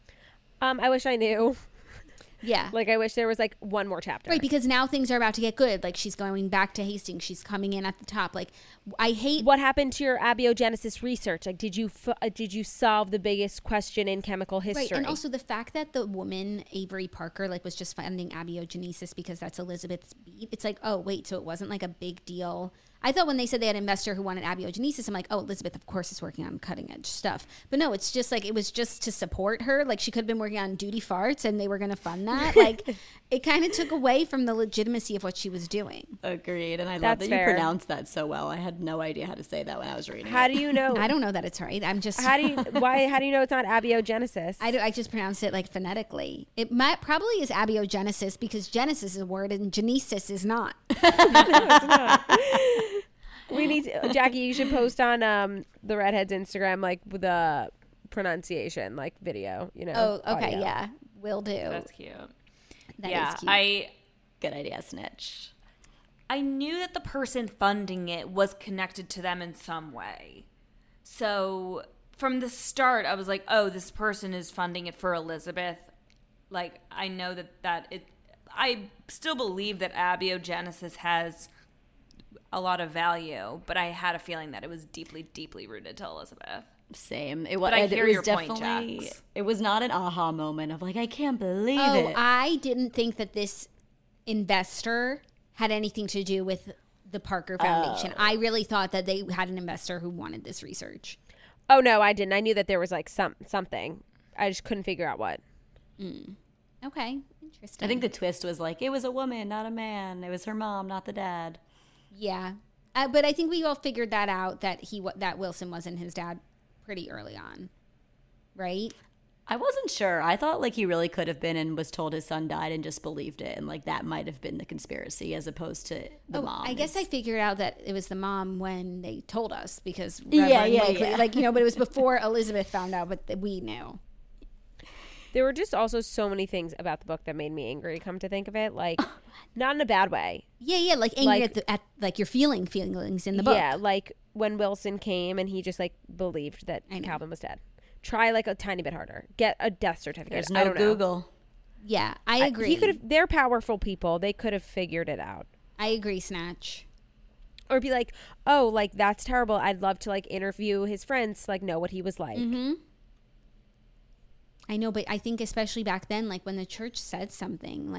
Um, I wish I knew. Yeah. Like, I wish there was, like, one more chapter. Right, because now things are about to get good. Like, she's going back to Hastings. She's coming in at the top. Like, I hate... What happened to your abiogenesis research? Like, did you f- uh, did you solve the biggest question in chemical history? Right, and also the fact that the woman, Avery Parker, like, was just finding abiogenesis because that's Elizabeth's beat. It's like, oh, wait, so it wasn't, like, a big deal. I thought when they said they had an investor who wanted abiogenesis, I'm like, oh, Elizabeth, of course, is working on cutting edge stuff. But no, it's just like, it was just to support her. Like, she could have been working on duty farts and they were going to fund that. Like, it kind of took away from the legitimacy of what she was doing. Agreed. And I love That's that fair. you pronounced that so well. I had no idea how to say that when I was reading How it. do you know? I don't know that it's right. I'm just... How do you, why, how do you know it's not abiogenesis? I, do, I just pronounced it like phonetically. It might probably is abiogenesis because genesis is a word and genesis is not. We need to, Jackie, you should post on um, the Redheads Instagram, like, the pronunciation, like, video, you know. Oh, okay, audio. yeah, will do. That's cute. That yeah, is cute. I Good idea, Snitch. I knew that the person funding it was connected to them in some way. So from the start, I was like, oh, this person is funding it for Elizabeth. Like, I know that, that it, I still believe that abiogenesis has a lot of value, but I had a feeling that it was deeply, deeply rooted to Elizabeth. Same. It was, But I it hear was your point, definitely, Jax. it was not an aha moment of like, I can't believe oh, it. I didn't think that this investor had anything to do with the Parker Foundation. Oh. I really thought that they had an investor who wanted this research. Oh, no, I didn't. I knew that there was, like, some something. I just couldn't figure out what. Mm. Okay, interesting. I think the twist was like, it was a woman, not a man. It was her mom, not the dad. Yeah, uh, but I think we all figured that out, that he wa- that Wilson wasn't his dad pretty early on, right? I wasn't sure. I thought like he really could have been and was told his son died and just believed it. And like that might have been the conspiracy as opposed to the Oh, mom. I guess is- I figured out that it was the mom when they told us because Yeah, Reverend yeah, Blakely- yeah. like, you know, but it was before Elizabeth found out, but th- we knew. There were just also so many things about the book that made me angry, come to think of it. Like, not in a bad way. Yeah, yeah, like angry Like- at, the, at like you're feeling feelings in the book. Yeah, like when Wilson came and he just, like, believed that I know. Calvin was dead. Try, like, a tiny bit harder. Get a death certificate. There's I no don't know. Google. Yeah, I agree. He could have. They're powerful people. They could have figured it out. I agree, Snatch. Or be like, oh, like, that's terrible. I'd love to, like, interview his friends to, like, know what he was like. Mm-hmm. I know, but I think especially back then, like when the church said something, like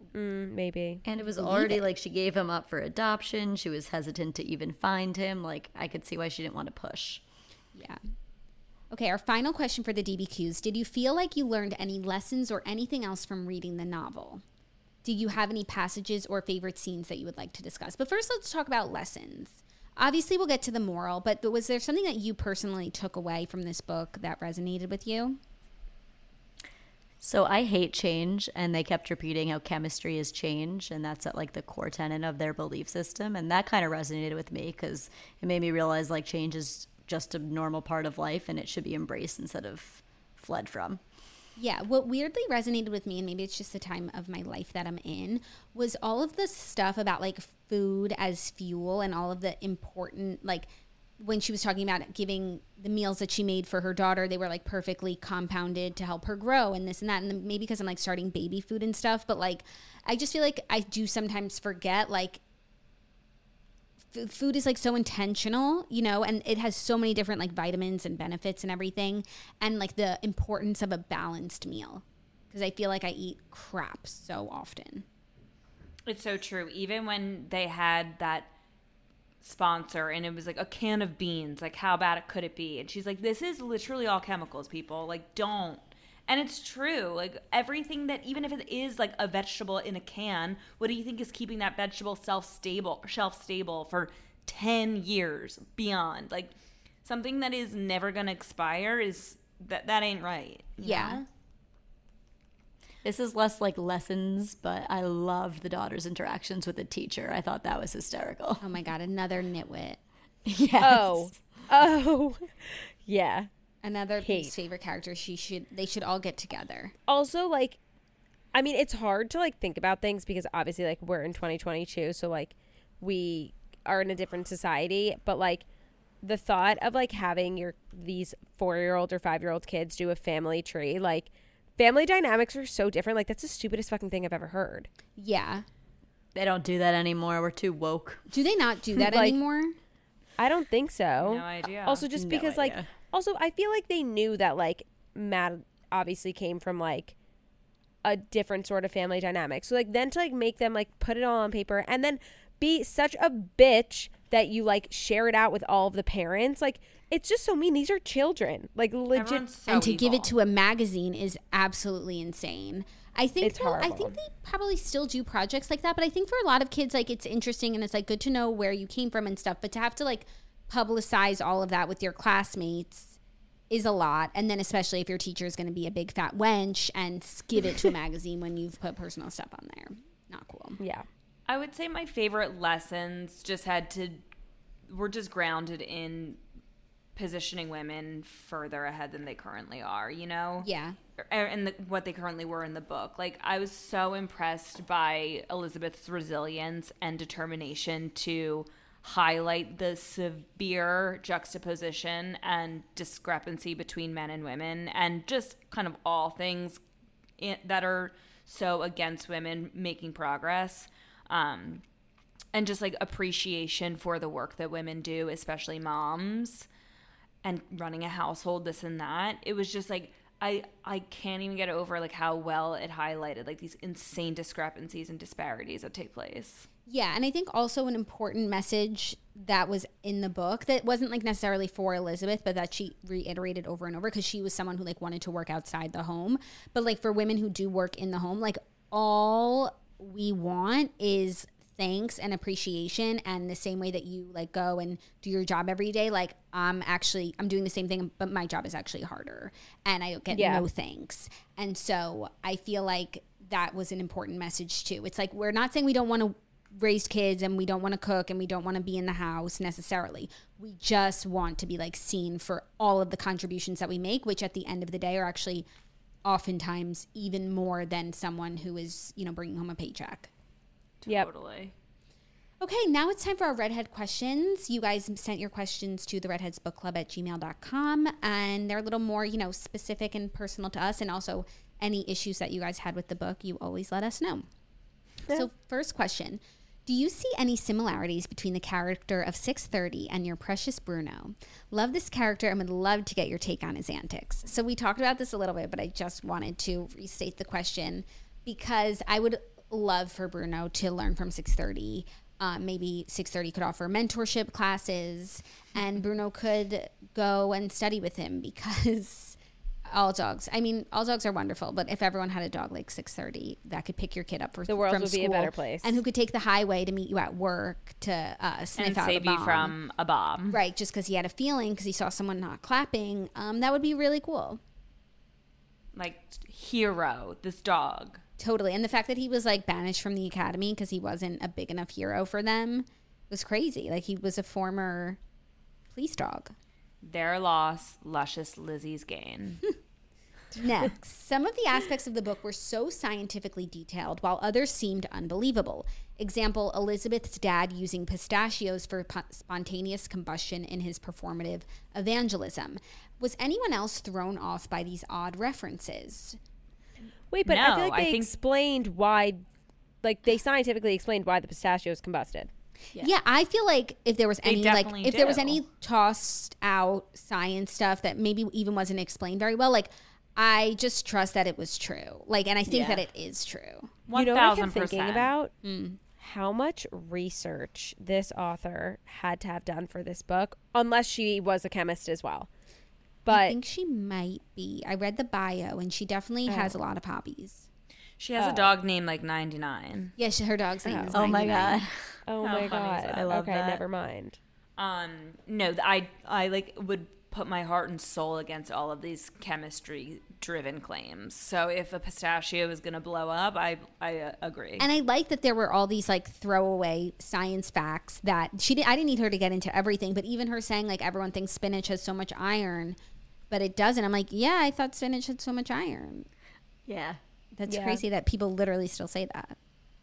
Mm, maybe. And it was already it. like she gave him up for adoption. She was hesitant to even find him. Like, I could see why she didn't want to push. Yeah. Okay, our final question for the D B Qs. Did you feel like you learned any lessons or anything else from reading the novel? Do you have any passages or favorite scenes that you would like to discuss? But first, let's talk about lessons. Obviously, we'll get to the moral, but, but was there something that you personally took away from this book that resonated with you? So I hate change, and they kept repeating how chemistry is change, and that's at like the core tenet of their belief system. And that kind of resonated with me because it made me realize like change is just a normal part of life and it should be embraced instead of fled from. Yeah, what weirdly resonated with me, and maybe it's just the time of my life that I'm in, was all of the stuff about like food as fuel and all of the important, like when she was talking about giving the meals that she made for her daughter, they were like perfectly compounded to help her grow and this and that. And maybe because I'm like starting baby food and stuff, but like I just feel like I do sometimes forget like f- food is like so intentional, you know, and it has so many different like vitamins and benefits and everything. And like the importance of a balanced meal, because I feel like I eat crap so often. It's so true. Even when they had that sponsor and it was like a can of beans, like how bad it could it be? And she's like, this is literally all chemicals, people, like don't. And it's true, like everything that, even if it is like a vegetable in a can, what do you think is keeping that vegetable self stable shelf stable for ten years beyond? Like something that is never gonna expire is that that ain't right. Yeah. know? This is less like lessons, but I loved the daughter's interactions with the teacher. I thought that was hysterical. Oh my God, another nitwit. Yes. Oh, oh, yeah. Another Hate. least favorite character. She should. They should all get together. Also, like, I mean, it's hard to like think about things because obviously, like, we're in twenty twenty-two, so like, we are in a different society. But like, the thought of like having your these four-year-old or five-year-old kids do a family tree, like, family dynamics are so different. Like, that's the stupidest fucking thing I've ever heard. Yeah. They don't do that anymore. We're too woke. Do they not do that Like, anymore? I don't think so. No idea. Also, just No because, like, idea. also, I feel like they knew that, like, Matt obviously came from, like, a different sort of family dynamic. So, like, then to, like, make them, like, put it all on paper and then be such a bitch that you, like, share it out with all of the parents. Like, it's just so mean. These are children. Like, legit. Everyone's so and to evil. give it to a magazine is absolutely insane. I think It's though, I horrible. think they probably still do projects like that, but I think for a lot of kids, like, it's interesting and it's like good to know where you came from and stuff. But to have to like publicize all of that with your classmates is a lot. And then especially if your teacher is going to be a big fat wench and give it to a magazine when you've put personal stuff on there. Not cool. Yeah. I would say my favorite lessons just had to were just grounded in positioning women further ahead than they currently are, you know? Yeah. And the, what they currently were in the book. Like, I was so impressed by Elizabeth's resilience and determination to highlight the severe juxtaposition and discrepancy between men and women and just kind of all things in, that are so against women making progress. Um, and just like appreciation for the work that women do, especially moms, and running a household, this and that. It was just like, I, I can't even get over like how well it highlighted like these insane discrepancies and disparities that take place. Yeah, and I think also an important message that was in the book that wasn't like necessarily for Elizabeth, but that she reiterated over and over because she was someone who like wanted to work outside the home. But like for women who do work in the home, like all we want is thanks and appreciation, and the same way that you like go and do your job every day, like I'm actually I'm doing the same thing, but my job is actually harder and I get Yeah. no thanks. And so I feel like that was an important message too. It's like we're not saying we don't want to raise kids and we don't want to cook and we don't want to be in the house necessarily. We just want to be like seen for all of the contributions that we make, which at the end of the day are actually oftentimes even more than someone who is, you know, bringing home a paycheck. Yep. Totally. Okay, now it's time for our Redhead questions. You guys sent your questions to the redheads book club at gmail dot com, and they're a little more, you know, specific and personal to us, and also any issues that you guys had with the book, you always let us know. Yeah. So first question, do you see any similarities between the character of six thirty and your precious Bruno? Love this character and would love to get your take on his antics. So we talked about this a little bit, but I just wanted to restate the question because I would love for Bruno to learn from six thirty. Um, maybe six thirty could offer mentorship classes, and Bruno could go and study with him, because all dogs, I mean, all dogs are wonderful, but if everyone had a dog like six thirty that could pick your kid up for, the world from would school, be a better place. and who could take the highway to meet you at work to uh, sniff and out save a bomb. you from a bomb. Right, just because he had a feeling because he saw someone not clapping, um, that would be really cool. Like, hero, this dog. Totally. And the fact that he was like banished from the academy because he wasn't a big enough hero for them was crazy. Like, he was a former police dog. Their loss, luscious Lizzie's gain. Next, some of the aspects of the book were so scientifically detailed, while others seemed unbelievable. Example, Elizabeth's dad using pistachios for po- spontaneous combustion in his performative evangelism. Was anyone else thrown off by these odd references? Wait, but No, I feel like I they think- explained why, like they scientifically explained why the pistachios combusted. Yeah. yeah, I feel like if there was They any like definitely if there was do. any tossed out science stuff that maybe even wasn't explained very well, like I just trust that it was true. Like, and I think Yeah. that it is true. You know what I kept one thousand thinking percent. about? How much research this author had to have done for this book, unless she was a chemist as well. I But think she might be. I read the bio, and she definitely has a lot of hobbies. She has a dog named like ninety-nine. Yeah, she, her dog's name is Oh my ninety-nine. god. oh How my funny is god, that? I love okay, that. never mind. Um, no, I I like would put my heart and soul against all of these chemistry-driven claims. So if a pistachio is going to blow up, I I uh, agree. And I like that there were all these like throwaway science facts that she did. I didn't need her to get into everything, but even her saying like everyone thinks spinach has so much iron, but it doesn't. I'm like, yeah, I thought spinach had so much iron. Yeah. That's Yeah. crazy that people literally still say that.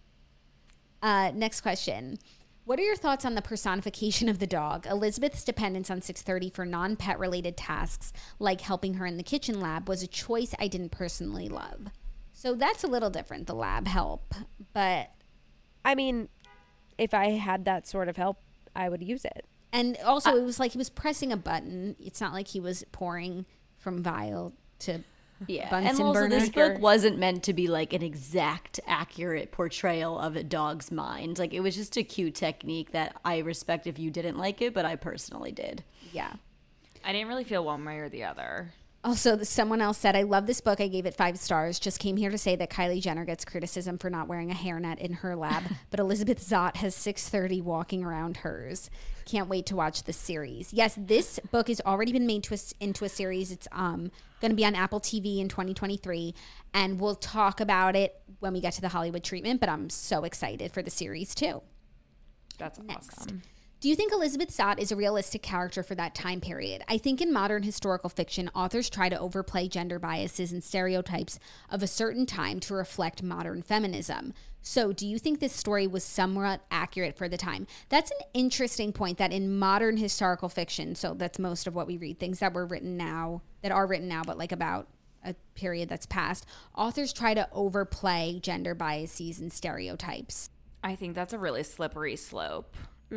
Uh, next question. What are your thoughts on the personification of the dog? Elizabeth's dependence on six thirty for non-pet related tasks, like helping her in the kitchen lab, was a choice I didn't personally love. So that's a little different, the lab help. But, I mean, if I had that sort of help, I would use it. and also it was like he was pressing a button. It's not like he was pouring from vial to Yeah, Bunsen and also burner. this book wasn't meant to be like an exact, accurate portrayal of a dog's mind. Like, it was just a cute technique that I respect if you didn't like it, but I personally did. yeah. I didn't really feel one way or the other. Also, someone else said, I love this book. I gave it five stars. Just came here to say that Kylie Jenner gets criticism for not wearing a hairnet in her lab, but Elizabeth Zott has six thirty walking around hers. Can't wait to watch the series. Yes, this book has already been made to a, into a series. It's um going to be on Apple T V in twenty twenty-three, and we'll talk about it when we get to the Hollywood treatment, but I'm so excited for the series too. That's Next. awesome. Do you think Elizabeth Zott is a realistic character for that time period? I think in modern historical fiction, authors try to overplay gender biases and stereotypes of a certain time to reflect modern feminism. So do you think this story was somewhat accurate for the time? That's an interesting point, that in modern historical fiction, so that's most of what we read, things that were written now, that are written now, but like about a period that's past, authors try to overplay gender biases and stereotypes. I think that's a really slippery slope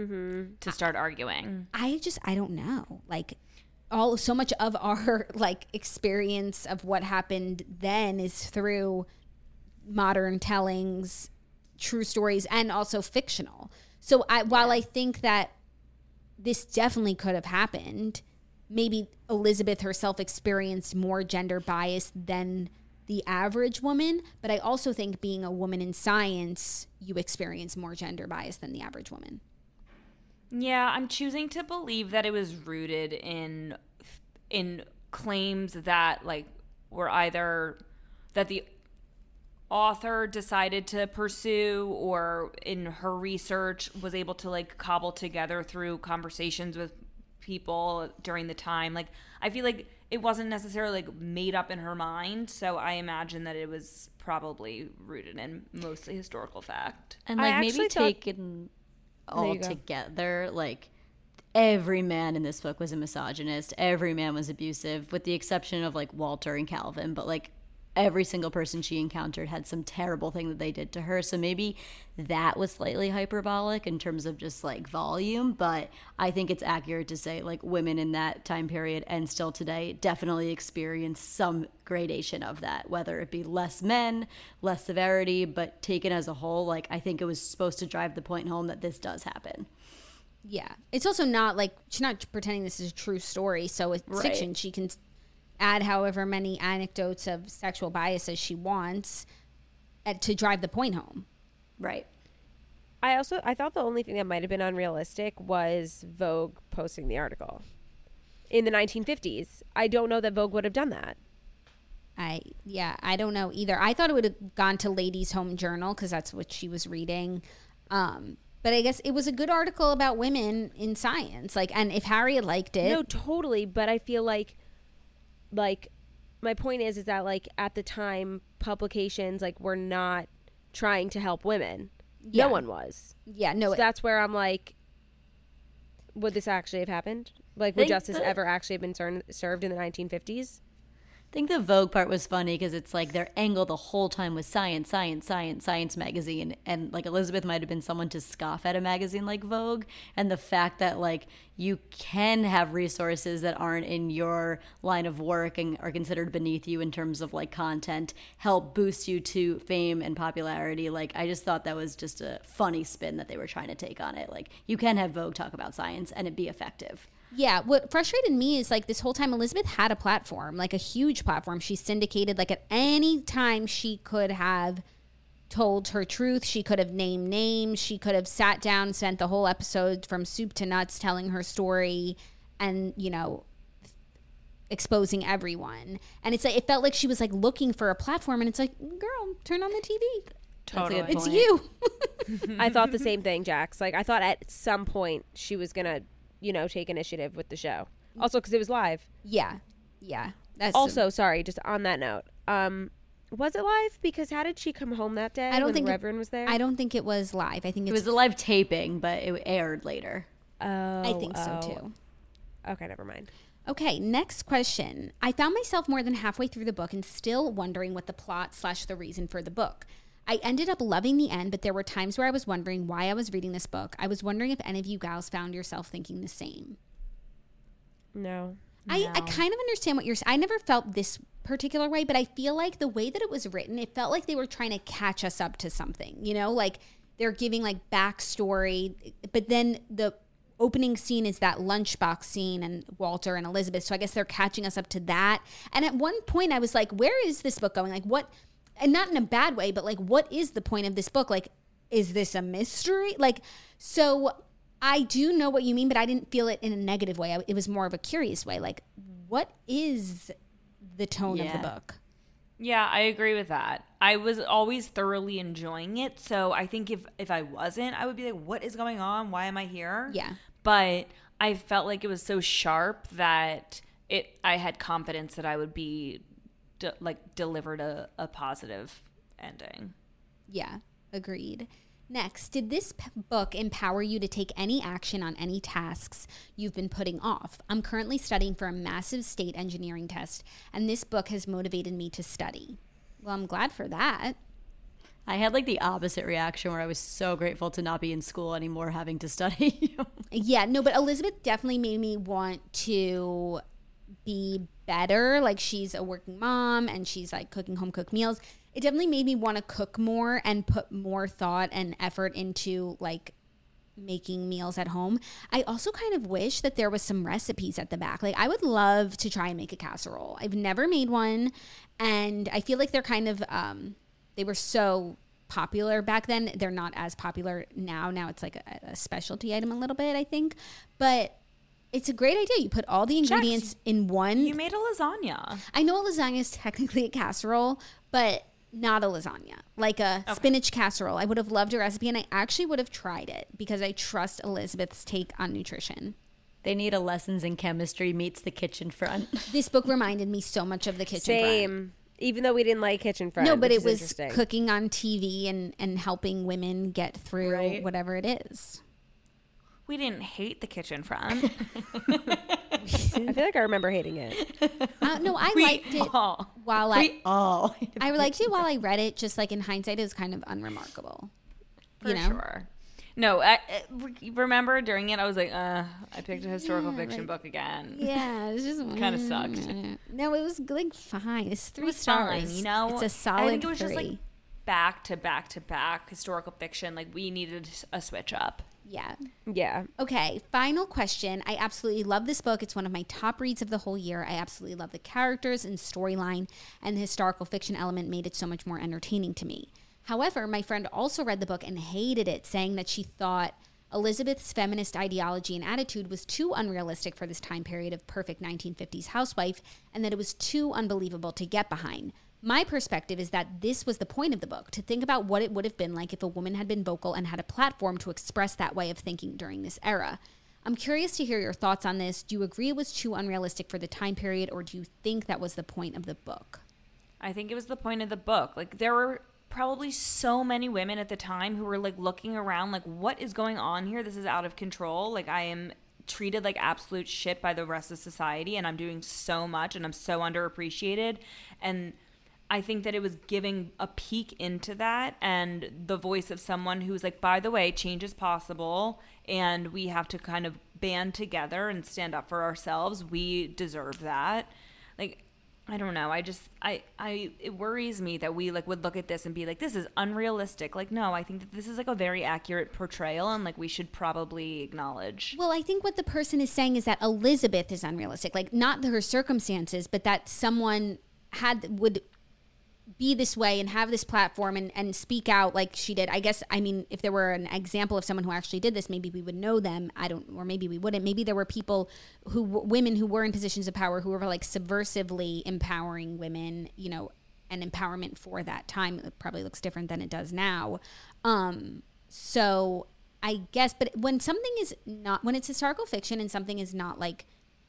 to start arguing. I just, I don't know. Like, all so much of our like experience of what happened then is through modern tellings, true stories, and also fictional. So I, while I think that this definitely could have happened, maybe Elizabeth herself experienced more gender bias than the average woman, but I also think being a woman in science, you experience more gender bias than the average woman. Yeah, I'm choosing to believe that it was rooted in in claims that like were either that the author decided to pursue, or in her research was able to like cobble together through conversations with people during the time. Like, I feel like it wasn't necessarily like made up in her mind, so I imagine that it was probably rooted in mostly historical fact. And I like actually maybe thought- taken all you go. together, like every man in this book was a misogynist. Every man was abusive, with the exception of like Walter and Calvin. But like every single person she encountered had some terrible thing that they did to her. So maybe that was slightly hyperbolic in terms of just like volume, but I think it's accurate to say like women in that time period and still today definitely experience some gradation of that, whether it be less men, less severity, but taken as a whole, like I think it was supposed to drive the point home that this does happen. Yeah. It's also not like, she's not pretending this is a true story, so it's Right. fiction. She can add however many anecdotes of sexual bias as she wants at, to drive the point home. Right. I also I thought the only thing that might have been unrealistic was Vogue posting the article in the nineteen fifties. I don't know that Vogue would have done that. I yeah, I don't know either. I thought it would have gone to Ladies' Home Journal because that's what she was reading. Um, but I guess it was a good article about women in science. Like, and if Harry had liked it, No, totally. But I feel like, like, my point is, is that like at the time, publications like were not trying to help women. Yeah. No one was. yeah, no, So it- that's where I'm like, would this actually have happened? Like, would Think justice that- ever actually have been ser- served in the nineteen fifties? I think the Vogue part was funny because it's like their angle the whole time was science, science, science, science magazine. And like Elizabeth might have been someone to scoff at a magazine like Vogue. And the fact that like you can have resources that aren't in your line of work and are considered beneath you in terms of like content help boost you to fame and popularity. Like I just thought that was just a funny spin that they were trying to take on it. Like you can have Vogue talk about science and it be effective. yeah. What frustrated me is like this whole time Elizabeth had a platform, like a huge platform. She syndicated. Like at any time she could have told her truth. She could have named names. She could have sat down, spent the whole episode from soup to nuts telling her story, and you know, exposing everyone. And it's like it felt like she was like looking for a platform, and it's like, girl, turn on the T V. Totally. That's a good It's point. you. I thought the same thing, Jax. Like, I thought at some point she was gonna, you know, take initiative with the show. Also, because it was live. Yeah, yeah. That's Also, sorry, just on that note, um, was it live? Because how did she come home that day? I don't when think the it- Reverend was there. I don't think it was live. I think It it's, was a live taping, but it aired later. Oh, I think so oh. too. Okay, never mind. Okay, next question. I found myself more than halfway through the book and still wondering what the plot slash the reason for the book. I ended up loving the end, but there were times where I was wondering why I was reading this book. I was wondering if any of you gals found yourself thinking the same. No. I, I kind of understand what you're saying. I never felt this particular way, but I feel like the way that it was written, it felt like they were trying to catch us up to something, you know, like they're giving like backstory, but then the opening scene is that lunchbox scene and Walter and Elizabeth. So I guess they're catching us up to that. And at one point I was like, where is this book going? Like what, and not in a bad way, but like, what is the point of this book? Like, is this a mystery? Like, so I do know what you mean, but I didn't feel it in a negative way. I, it was more of a curious way. Like, what is the tone of Yeah. the book? Yeah, I agree with that. I was always thoroughly enjoying it. So I think if, if I wasn't, I would be like, what is going on? Why am I here? Yeah. But I felt like it was so sharp that it I had confidence that I would be de- like delivered a, a positive ending. Yeah, agreed. Next, did this p- book empower you to take any action on any tasks you've been putting off? I'm currently studying for a massive state engineering test, and this book has motivated me to study. Well, I'm glad for that. I had like the opposite reaction where I was so grateful to not be in school anymore having to study. Yeah, no, but Elizabeth definitely made me want to be better. Like, she's a working mom and she's like cooking home cooked meals. It definitely made me want to cook more and put more thought and effort into like making meals at home. I also kind of wish that there was some recipes at the back. Like, I would love to try and make a casserole. I've never made one, and I feel like they're kind of um they were so popular back then. They're not as popular now. Now it's like a, a specialty item a little bit, I think. But it's a great idea. You put all the ingredients in one. You made a lasagna. I know a lasagna is technically a casserole, but not a lasagna. Like a okay. spinach casserole. I would have loved a recipe, and I actually would have tried it because I trust Elizabeth's take on nutrition. They need a lessons in chemistry meets the kitchen front. This book reminded me so much of the kitchen Same. front. Even though we didn't like Kitchen Front. No, but which it is was interesting. cooking on T V and, and helping women get through Right. whatever it is. We didn't hate the kitchen front. I feel like I remember hating it. Uh, no, I We liked it all. while I We all. I liked it while I read it. Just like in hindsight, it was kind of unremarkable. For you know? sure. No, I, I remember during it, I was like, uh, I picked a historical Yeah, fiction like- book again. Yeah, it was just Kinda sucked. No, it was like fine. It's three It was stars. fine, you know? It's a solid I think it was three. just like back to back to back historical fiction. Like we needed a switch up. Yeah. Yeah. Okay, final question. I absolutely love this book. It's one of my top reads of the whole year. I absolutely love the characters and storyline, and the historical fiction element made it so much more entertaining to me. However, my friend also read the book and hated it, saying that she thought Elizabeth's feminist ideology and attitude was too unrealistic for this time period of perfect nineteen fifties housewife, and that it was too unbelievable to get behind. My perspective is that this was the point of the book, to think about what it would have been like if a woman had been vocal and had a platform to express that way of thinking during this era. I'm curious to hear your thoughts on this. Do you agree it was too unrealistic for the time period, or do you think that was the point of the book? I think it was the point of the book. Like there were probably so many women at the time who were like looking around like, what is going on here? This is out of control. Like I am treated like absolute shit by the rest of society, and I'm doing so much and I'm so underappreciated. And I think that it was giving a peek into that, and the voice of someone who's like, by the way, change is possible and we have to kind of band together and stand up for ourselves. We deserve that. Like, I don't know. I just, I, I, it worries me that we like would look at this and be like, this is unrealistic. Like, no, I think that this is like a very accurate portrayal, and like we should probably acknowledge. Well, I think what the person is saying is that Elizabeth is unrealistic, like not her circumstances, but that someone had would be this way and have this platform and, and speak out like she did. I guess, I mean, if there were an example of someone who actually did this, maybe we would know them. I don't, or maybe we wouldn't. Maybe there were people who, women who were in positions of power who were like subversively empowering women, you know, and empowerment for that time. It probably looks different than it does now. Um, so I guess, but when something is not, when it's historical fiction and something is not like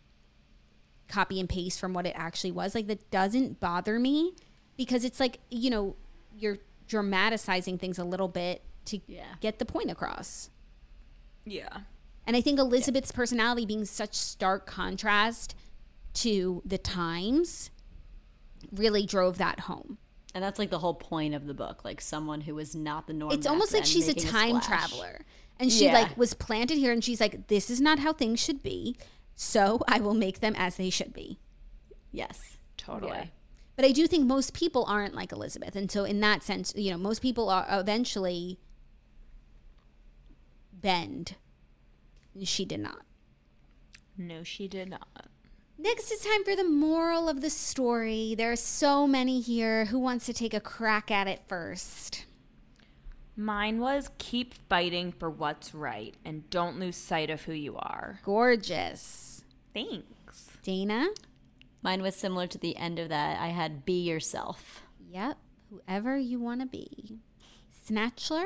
copy and paste from what it actually was, like that doesn't bother me. Because it's like, you know, you're dramatizing things a little bit to Yeah. get the point across. Yeah. And I think Elizabeth's personality being such stark contrast to the times really drove that home. And that's like the whole point of the book, like someone who was not the norm. It's back almost like then she's a making time splash. traveler. And she Yeah. like was planted here and she's like, this is not how things should be. So I will make them as they should be. Yes. Totally. Yeah. But I do think most people aren't like Elizabeth. And so in that sense, you know, most people are eventually bend. She did not. No, she did not. Next, it's time for the moral of the story. There are so many here. Who wants to take a crack at it first? Mine was keep fighting for what's right and don't lose sight of who you are. Gorgeous. Thanks. Dana? Mine was similar to the end of that. I had be yourself. Yep. Whoever you want to be. Snatchler?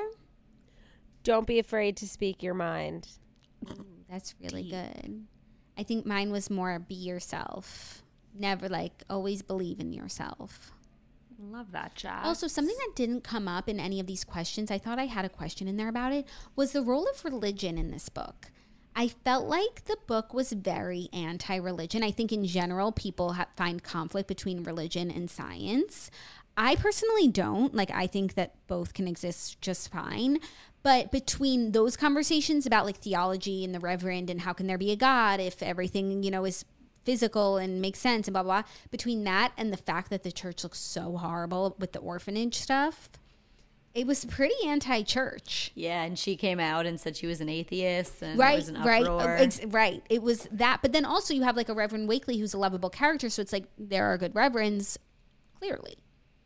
Don't be afraid to speak your mind. Ooh, that's really good. I think mine was more be yourself. Never like always believe in yourself. Love that, Jack. Also, something that didn't come up in any of these questions, I thought I had a question in there about it, was the role of religion in this book. I felt like the book was very anti-religion. I think in general, people ha- find conflict between religion and science. I personally don't. Like, I think that both can exist just fine. But between those conversations about like theology and the reverend and how can there be a God if everything, you know, is physical and makes sense and blah, blah, blah, between that and the fact that the church looks so horrible with the orphanage stuff, it was pretty anti-church. Yeah, and she came out and said she was an atheist, and Right, there was an right, uproar. uh, ex- right. It was that. But then also you have like a Reverend Wakely who's a lovable character. So it's like there are good reverends, clearly.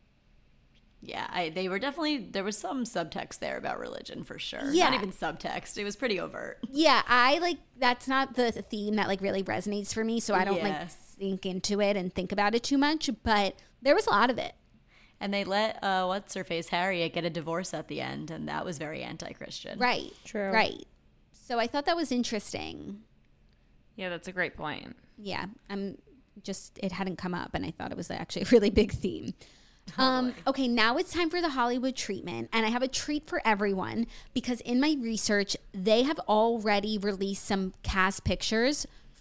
Yeah, I, they were definitely, there was some subtext there about religion for sure. Yeah. Not even subtext. It was pretty overt. Yeah, I like, that's not the theme that like really resonates for me. So I don't Yeah. like sink into it and think about it too much. But there was a lot of it. And they let, uh, what's her face, Harriet, get a divorce at the end, and that was very anti-Christian. Right. True. Right. So I thought that was interesting. Yeah, that's a great point. Yeah, I'm just, it hadn't come up and I thought it was actually a really big theme. Um, okay, now it's time for the Hollywood treatment, and I have a treat for everyone because in my research, they have already released some cast pictures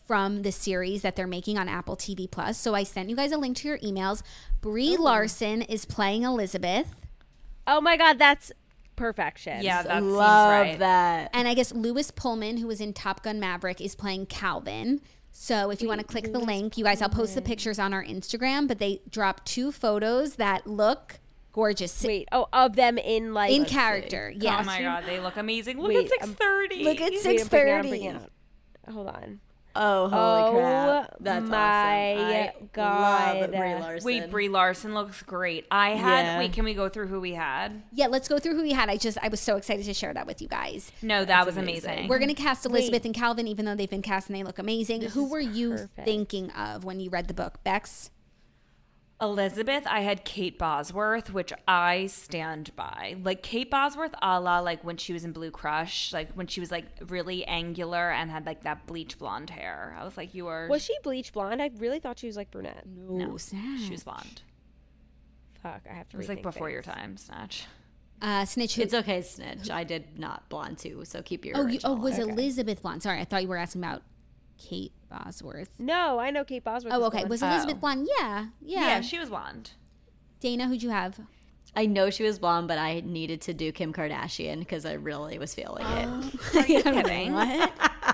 from the series that they're making on Apple T V Plus. So I sent you guys a link to your emails. Brie Ooh. Larson is playing Elizabeth. Oh my God, that's perfection. Yeah, that Love seems right. that. And I guess Lewis Pullman, who was in Top Gun Maverick, is playing Calvin. So if you want to click the link, you guys, I'll post the pictures on our Instagram, but they dropped two photos that look gorgeous. Wait, oh, of them in like in character. Yes. Oh my God, they look amazing. Look Wait, at six thirty. Look at Wait, six I'm bringing out, I'm thirty. bringing out. Hold on. Oh, holy Oh crap. That's my awesome. I God. love Brie Larson. Wait, Brie Larson looks great. I had. Yeah. Wait, can we go through who we had? Yeah, let's go through who we had. I just, I was so excited to share that with you guys. No, that That's was amazing. amazing. We're going to cast Elizabeth Wait. and Calvin, even though they've been cast and they look amazing. This Who is were you perfect. thinking of when you read the book, Bex? Elizabeth, I had Kate Bosworth, which I stand by. Like Kate Bosworth, a la like when she was in Blue Crush, like when she was like really angular and had like that bleach blonde hair. I was like, you are. Was she bleach blonde? I really thought she was like brunette. No, Snatch. She was blonde. Fuck, I have to. It was like rethink before your things. time, Snatch. Uh, Snitch. Who? It's okay, Snitch. I did not blonde too, so keep your Oh, you, original. oh, was Okay. Elizabeth blonde? Sorry, I thought you were asking about Kate Bosworth. No, I know Kate Bosworth. Oh, is okay. blonde. Was Elizabeth Oh. blonde? Yeah, yeah. Yeah, she was blonde. Dana, who'd you have? I know she was blonde, but I needed to do Kim Kardashian because I really was feeling it. Are you kidding? What?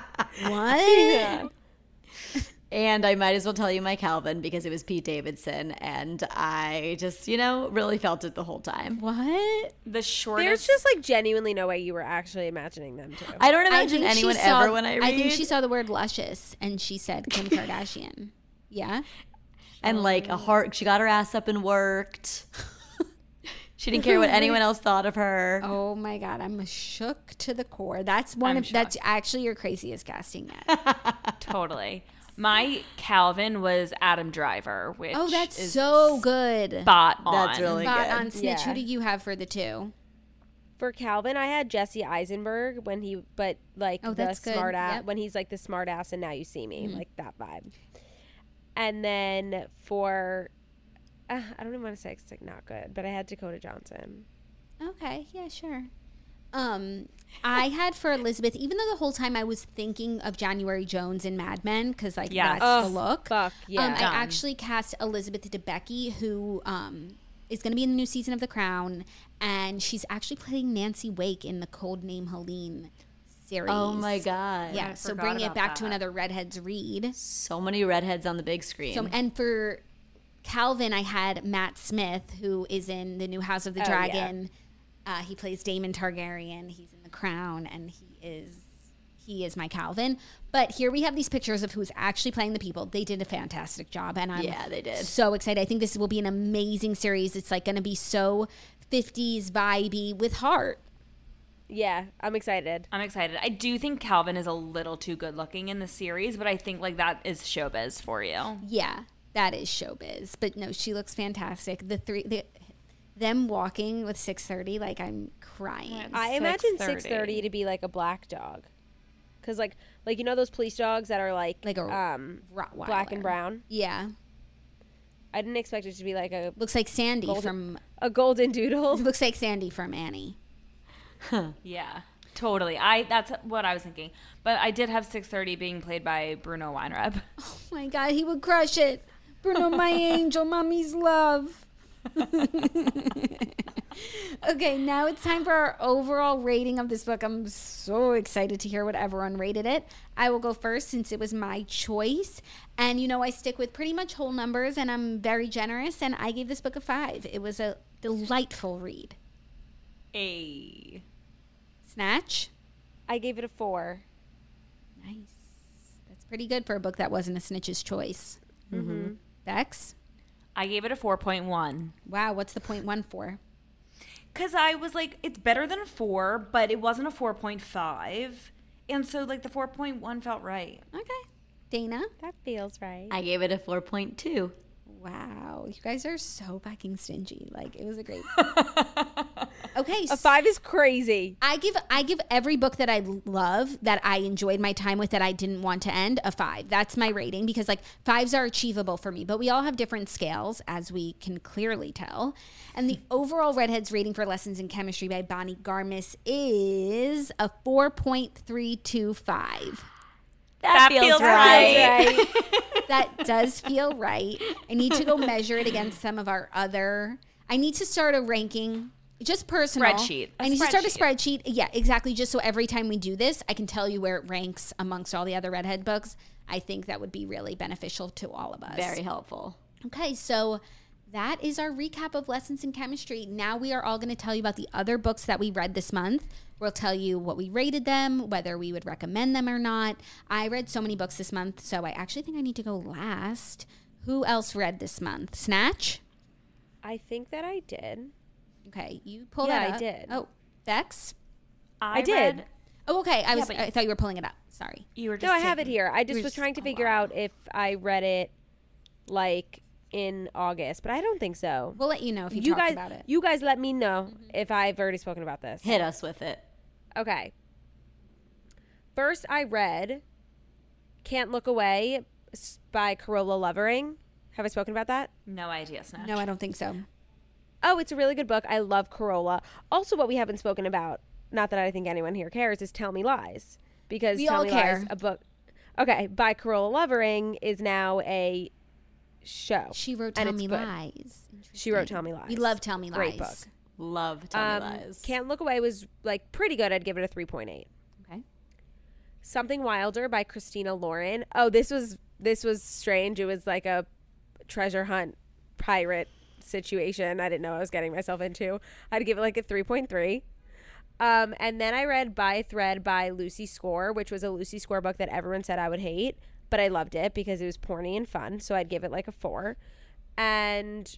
What? And I might as well tell you my Calvin because it was Pete Davidson, and I just, you know, really felt it the whole time. What? The shortest. There's just like genuinely no way you were actually imagining them too. I don't I imagine think she anyone saw- ever when I read. I think she saw the word luscious and she said Kim Kardashian. Yeah. and like a heart, she got her ass up and worked. She didn't care what anyone else thought of her. Oh my God, I'm shook to the core. That's one I'm of that's actually your craziest casting yet. Totally. My Calvin was Adam Driver, which Oh, that's is so good. spot on. That's really Spot good. on. Snitch, Yeah. who do you have for the two? For Calvin, I had Jesse Eisenberg when he, but like Oh, the that's good. smart ass, Yep. when he's like the smart ass and Now You See Me, Mm-hmm. like that vibe. And then for, uh, I don't even want to say it's like not good, but I had Dakota Johnson. Okay, yeah, sure. Um, I had for Elizabeth, even though the whole time I was thinking of January Jones in Mad Men, because like Yes. that's Oh, the look. fuck, yeah. Um, I Done. actually cast Elizabeth Debicki, who um is going to be in the new season of The Crown, and she's actually playing Nancy Wake in the Cold Name Helene series. Oh my God. Yeah, I so forgot bring it about back to that. another Redheads read. So many redheads on the big screen. So, and for Calvin, I had Matt Smith, who is in the new House of the Oh, yeah. Dragon. Uh, he plays Daemon Targaryen. He's in The Crown, and he is he is my Calvin. But here we have these pictures of who's actually playing the people. They did a fantastic job, and I'm Yeah, they did. so excited. I think this will be an amazing series. It's like going to be so fifties vibey with heart. Yeah, I'm excited. I'm excited. I do think Calvin is a little too good looking in the series, but I think like that is showbiz for you. Yeah, that is showbiz. But no, she looks fantastic. The three, the, them walking with six thirty, like I'm crying. I imagine six thirty. six thirty to be like a black dog. Cause like like you know those police dogs that are like Like a um Rottweiler. black and brown. Yeah, I didn't expect it to be like a looks like Sandy Golden- from. a golden doodle. Looks like Sandy from Annie. Yeah, totally. I that's what I was thinking. But I did have six thirty being played by Bruno Weinreb. Oh my God, he would crush it. Bruno, my angel, mommy's love. Okay, now it's time for our overall rating of this book. I'm so excited to hear what everyone rated it. I will go first since it was my choice. And you know, I stick with pretty much whole numbers and I'm very generous. And I gave this book a five. It was a delightful read. A Snatch? I gave it a four. Nice. That's pretty good for a book that wasn't a snitch's choice. Mm-hmm. Bex? I gave it a four point one. Wow, what's the point one for? Because I was like, it's better than a four, but it wasn't a four point five. And so, like, the four point one felt right. Okay. Dana? That feels right. I gave it a four point two. Wow, you guys are so fucking stingy. Like, it was a great. Okay, A five is crazy. I give I give every book that I love that I enjoyed my time with that I didn't want to end a five. That's my rating because like fives are achievable for me, but we all have different scales as we can clearly tell. And the overall Redheads rating for Lessons in Chemistry by Bonnie Garmis is a four point three two five. That, That feels, feels right. right. That does feel right. I need to go measure it against some of our other. I need to start a ranking, just personal. Spreadsheet. A I need to start a spreadsheet. spreadsheet. Yeah, exactly. Just so every time we do this, I can tell you where it ranks amongst all the other Redhead books. I think that would be really beneficial to all of us. Very helpful. Okay, so that is our recap of Lessons in Chemistry. Now we are all going to tell you about the other books that we read this month. We'll tell you what we rated them, whether we would recommend them or not. I read so many books this month, so I actually think I need to go last. Who else read this month? Snatch? I think that I did. Okay, you pull Yeah, that I up. did. Oh, Vex? I, I did. read- Oh, okay. I was. but- I thought you were pulling it up. Sorry. You were just No, I have it taking- here. I You just were was just- trying to oh, figure wow. out if I read it like in August, but I don't think so. We'll let you know if you, you talked guys, about it. you guys, let me know if I've already spoken about this. Hit us with it. Okay. First, I read "Can't Look Away" s- by Carola Lovering. Have I spoken about that? No idea, Snatch. No, I don't think so. Oh, it's a really good book. I love Carola. Also, what we haven't spoken about, not that I think anyone here cares, is "Tell Me Lies," because We "Tell all Me care. Lies," a book, okay, by Carola Lovering, is now a show. She wrote and Tell it's Me good. Lies. She wrote "Tell Me Lies." We love Tell Me Lies. Great book. Love Tell Um, Me Lies. "Can't Look Away" was like pretty good. I'd give it a three point eight. Okay. Something Wilder by Christina Lauren. Oh, this was this was strange. It was like a treasure hunt pirate situation. I didn't know I was getting myself into. I'd give it like a three point three. Um, and then I read By Thread by Lucy Score, which was a Lucy Score book that everyone said I would hate, but I loved it because it was porny and fun. So I'd give it like a four. And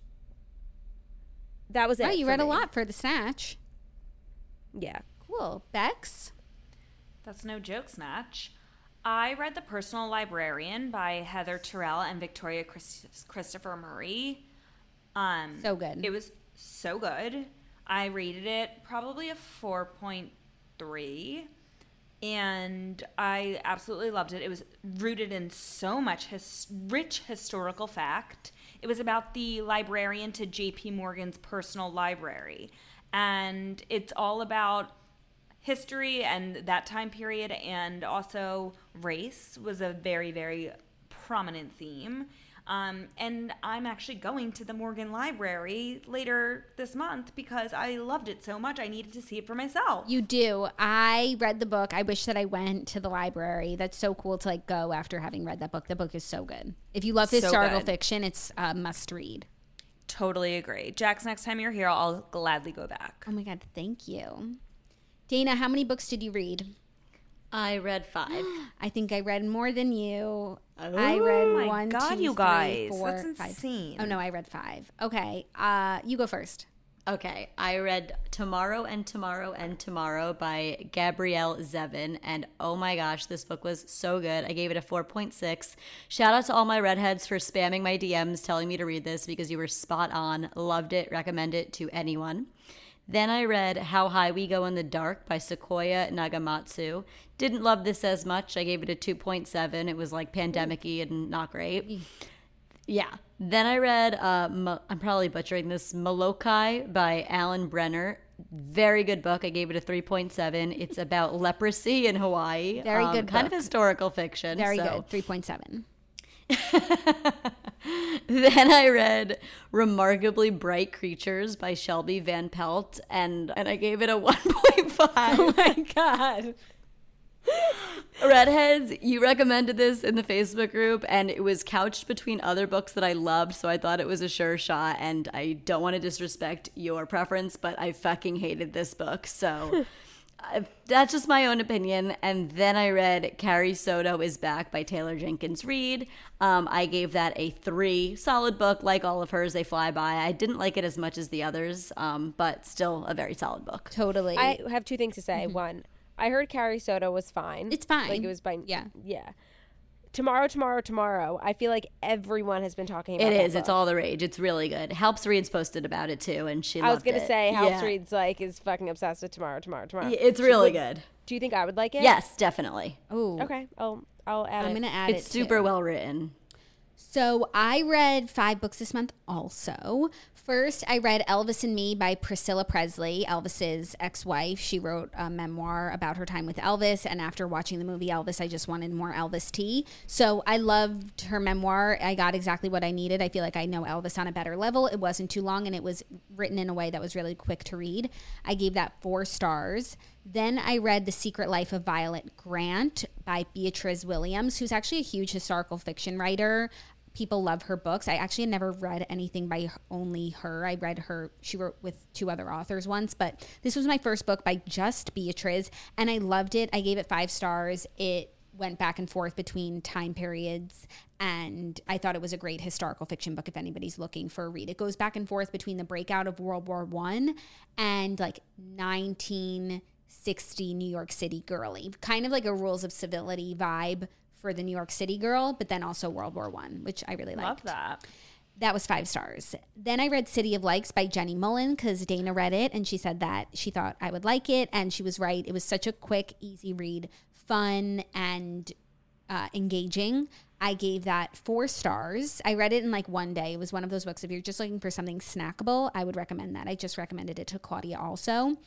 that was it. Wow, you for read a me. lot for the Snatch. Yeah. Cool. Bex? That's no joke, Snatch. I read The Personal Librarian by Heather Terrell and Victoria Chris- Christopher Murray. Um, So good. It was so good. I rated it probably a four point three. And I absolutely loved it. It was rooted in so much his- rich historical fact. It was about the librarian to J P Morgan's personal library. And it's all about history and that time period, and also race was a very, very prominent theme. Um, and I'm actually going to the Morgan Library later this month because I loved it so much. I needed to see it for myself. You do. I read the book. I wish that I went to the library. That's so cool to like go after having read that book. The book is so good. If you love So historical good. fiction, it's a must read. Totally agree. Jax, next time you're here, I'll gladly go back. Oh my God, thank you. Dana, how many books did you read? I read five. I think I read more than you. I read Oh my one, God, two, you three, guys. four, That's five. insane. Oh no, I read five. Okay, uh, you go first. Okay, I read Tomorrow and Tomorrow and Tomorrow by Gabrielle Zevin, and oh my gosh, this book was so good. I gave it a four point six. Shout out to all my redheads for spamming my D Ms telling me to read this because you were spot on. Loved it, recommend it to anyone. Then I read How High We Go in the Dark by Sequoia Nagamatsu. Didn't love this as much. I gave it a two point seven. It was like pandemic-y and not great. Yeah. Then I read, uh, Mo- I'm probably butchering this, Molokai by Alan Brenner. Very good book. I gave it a three point seven. It's about leprosy in Hawaii. Very Um, good Kind of book. historical fiction. Very so. good, three point seven. Then I read Remarkably Bright Creatures by Shelby Van Pelt, and, and I gave it a one point five. Oh my God. Redheads, you recommended this in the Facebook group, and it was couched between other books that I loved, so I thought it was a sure shot, and I don't want to disrespect your preference, but I fucking hated this book, so uh, that's just my own opinion. And then I read Carrie Soto is Back by Taylor Jenkins Reid. Um, I gave that a three. Solid book, like all of hers, they fly by. I didn't like it as much as the others, um, but still a very solid book. Totally. I have two things to say. One, I heard Carrie Soto was fine. It's fine. Like it was by Yeah. yeah. Tomorrow, tomorrow, tomorrow. I feel like everyone has been talking about It that is. It's book. all the rage. It's really good. Helps Reed's posted about it too, and she I was loved gonna it. say House Yeah. Reed's like is fucking obsessed with tomorrow, tomorrow, tomorrow. Yeah, It's She really would- good. Do you think I would like it? Yes, definitely. Oh, Okay. I'll I'll add I'm it. gonna add It's it. super too. well written. So I read five books this month also. First, I read Elvis and Me by Priscilla Presley, Elvis's ex-wife. She wrote a memoir about her time with Elvis, and after watching the movie Elvis, I just wanted more Elvis tea. So I loved her memoir. I got exactly what I needed. I feel like I know Elvis on a better level. It wasn't too long, and it was written in a way that was really quick to read. I gave that four stars. Then I read The Secret Life of Violet Grant by Beatriz Williams, who's actually a huge historical fiction writer. People love her books. I actually had never read anything by only her. I read her, she wrote with two other authors once, but this was my first book by just Beatriz, and I loved it. I gave it five stars. It went back and forth between time periods, and I thought it was a great historical fiction book if anybody's looking for a read. It goes back and forth between the breakout of World War One and like nineteen sixty New York City girly, kind of like a Rules of Civility vibe for the New York City girl, but then also World War One, which I really liked. Love that. That was five stars. Then I read City of Likes by Jenny Mullen because Dana read it and she said that she thought I would like it, and she was right. It was such a quick, easy read, fun and uh, engaging. I gave that four stars. I read it in like one day. It was one of those books, if you're just looking for something snackable, I would recommend that. I just recommended it to Claudia also.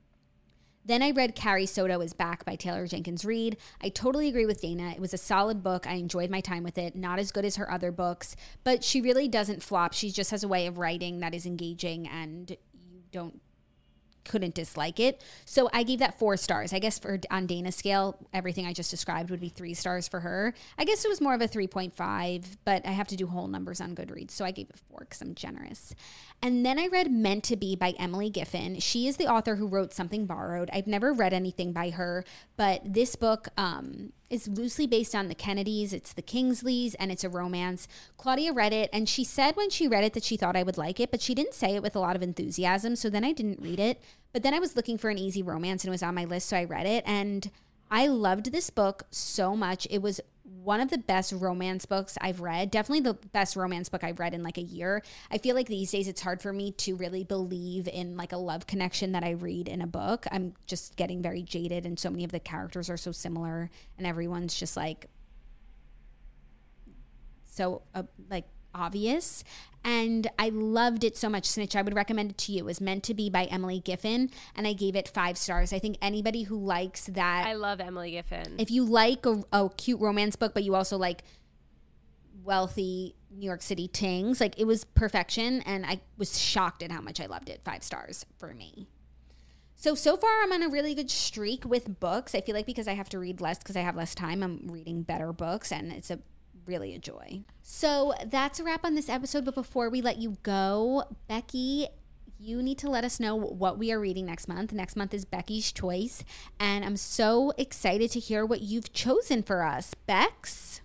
Then I read Carrie Soto is Back by Taylor Jenkins Reid. I totally agree with Dana. It was a solid book. I enjoyed my time with it. Not as good as her other books, but she really doesn't flop. She just has a way of writing that is engaging, and you don't couldn't dislike it. So I gave that four stars. I guess for on Dana's scale, everything I just described would be three stars for her. I guess it was more of a three point five, but I have to do whole numbers on Goodreads, so I gave it four because I'm generous. And then I read Meant to Be by Emily Giffin. She is the author who wrote Something Borrowed. I've never read anything by her, but this book um, is loosely based on the Kennedys. It's the Kingsleys, and it's a romance. Claudia read it, and she said when she read it that she thought I would like it, but she didn't say it with a lot of enthusiasm, so then I didn't read it. But then I was looking for an easy romance, and it was on my list, so I read it, and I loved this book so much. It was one of the best romance books I've read. Definitely the best romance book I've read in like a year. I feel like these days it's hard for me to really believe in like a love connection that I read in a book. I'm just getting very jaded, and so many of the characters are so similar, and everyone's just like so uh, like obvious. And I loved it so much. Snitch, I would recommend it to you. It was Meant to Be by Emily Giffin, and I gave it five stars. I think anybody who likes that. I love Emily Giffin. If you like a, a cute romance book, but you also like wealthy New York City tings, like it was perfection, and I was shocked at how much I loved it. Five stars for me. So, so far I'm on a really good streak with books. I feel like because I have to read less because I have less time, I'm reading better books, and it's a really a joy. So that's a wrap on this episode, but before we let you go, Becky, you need to let us know what we are reading next month. Next month is Becky's Choice, and I'm so excited to hear what you've chosen for us. Bex?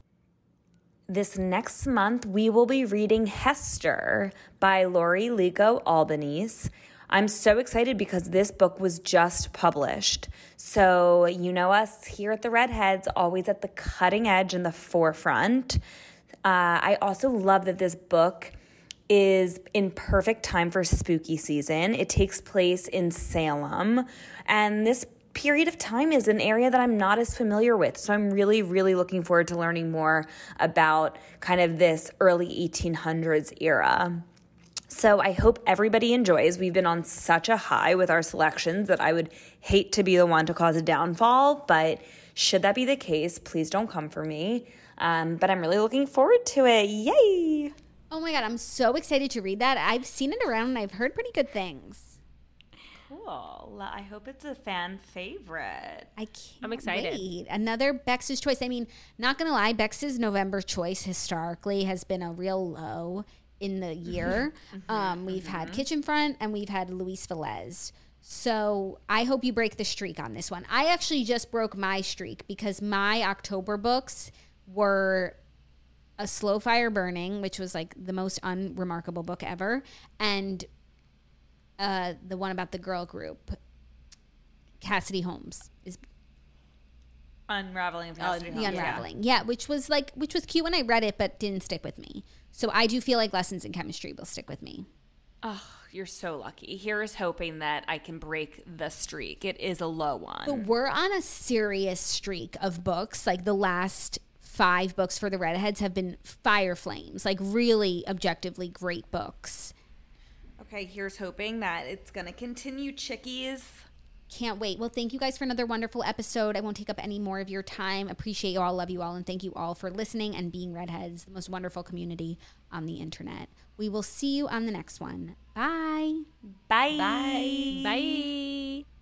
This next month, we will be reading Hester by Lori Ligo Albanese. I'm so excited because this book was just published. So you know us here at the Redheads, always at the cutting edge and the forefront. Uh, I also love that this book is in perfect time for spooky season. It takes place in Salem, and this period of time is an area that I'm not as familiar with. So I'm really, really looking forward to learning more about kind of this early eighteen hundreds era. So I hope everybody enjoys. We've been on such a high with our selections that I would hate to be the one to cause a downfall, but should that be the case, please don't come for me. Um, but I'm really looking forward to it. Yay! Oh my God, I'm so excited to read that. I've seen it around and I've heard pretty good things. Cool. I hope it's a fan favorite. I can't I'm excited. Wait. Another Bex's Choice. I mean, not going to lie, Bex's November choice historically has been a real low in the year. Mm-hmm. Um, we've mm-hmm. had Kitchen Front and we've had Luis Velez. So I hope you break the streak on this one. I actually just broke my streak because my October books were A Slow Fire Burning, which was like the most unremarkable book ever, and uh, the one about the girl group, Cassidy Holmes is Unraveling of Cassidy oh, Holmes. The Unraveling, yeah. yeah, which was like which was cute when I read it, but didn't stick with me. So I do feel like Lessons in Chemistry will stick with me. Oh, you're so lucky. Here's hoping that I can break the streak. It is a low one. But we're on a serious streak of books. Like the last five books for the Redheads have been fire flames, like really objectively great books. Okay, here's hoping that it's going to continue, chickies. Can't wait. Well, thank you guys for another wonderful episode. I won't take up any more of your time. Appreciate you all, love you all, and thank you all for listening and being Redheads, the most wonderful community on the internet. We will see you on the next one. Bye. Bye. Bye. Bye.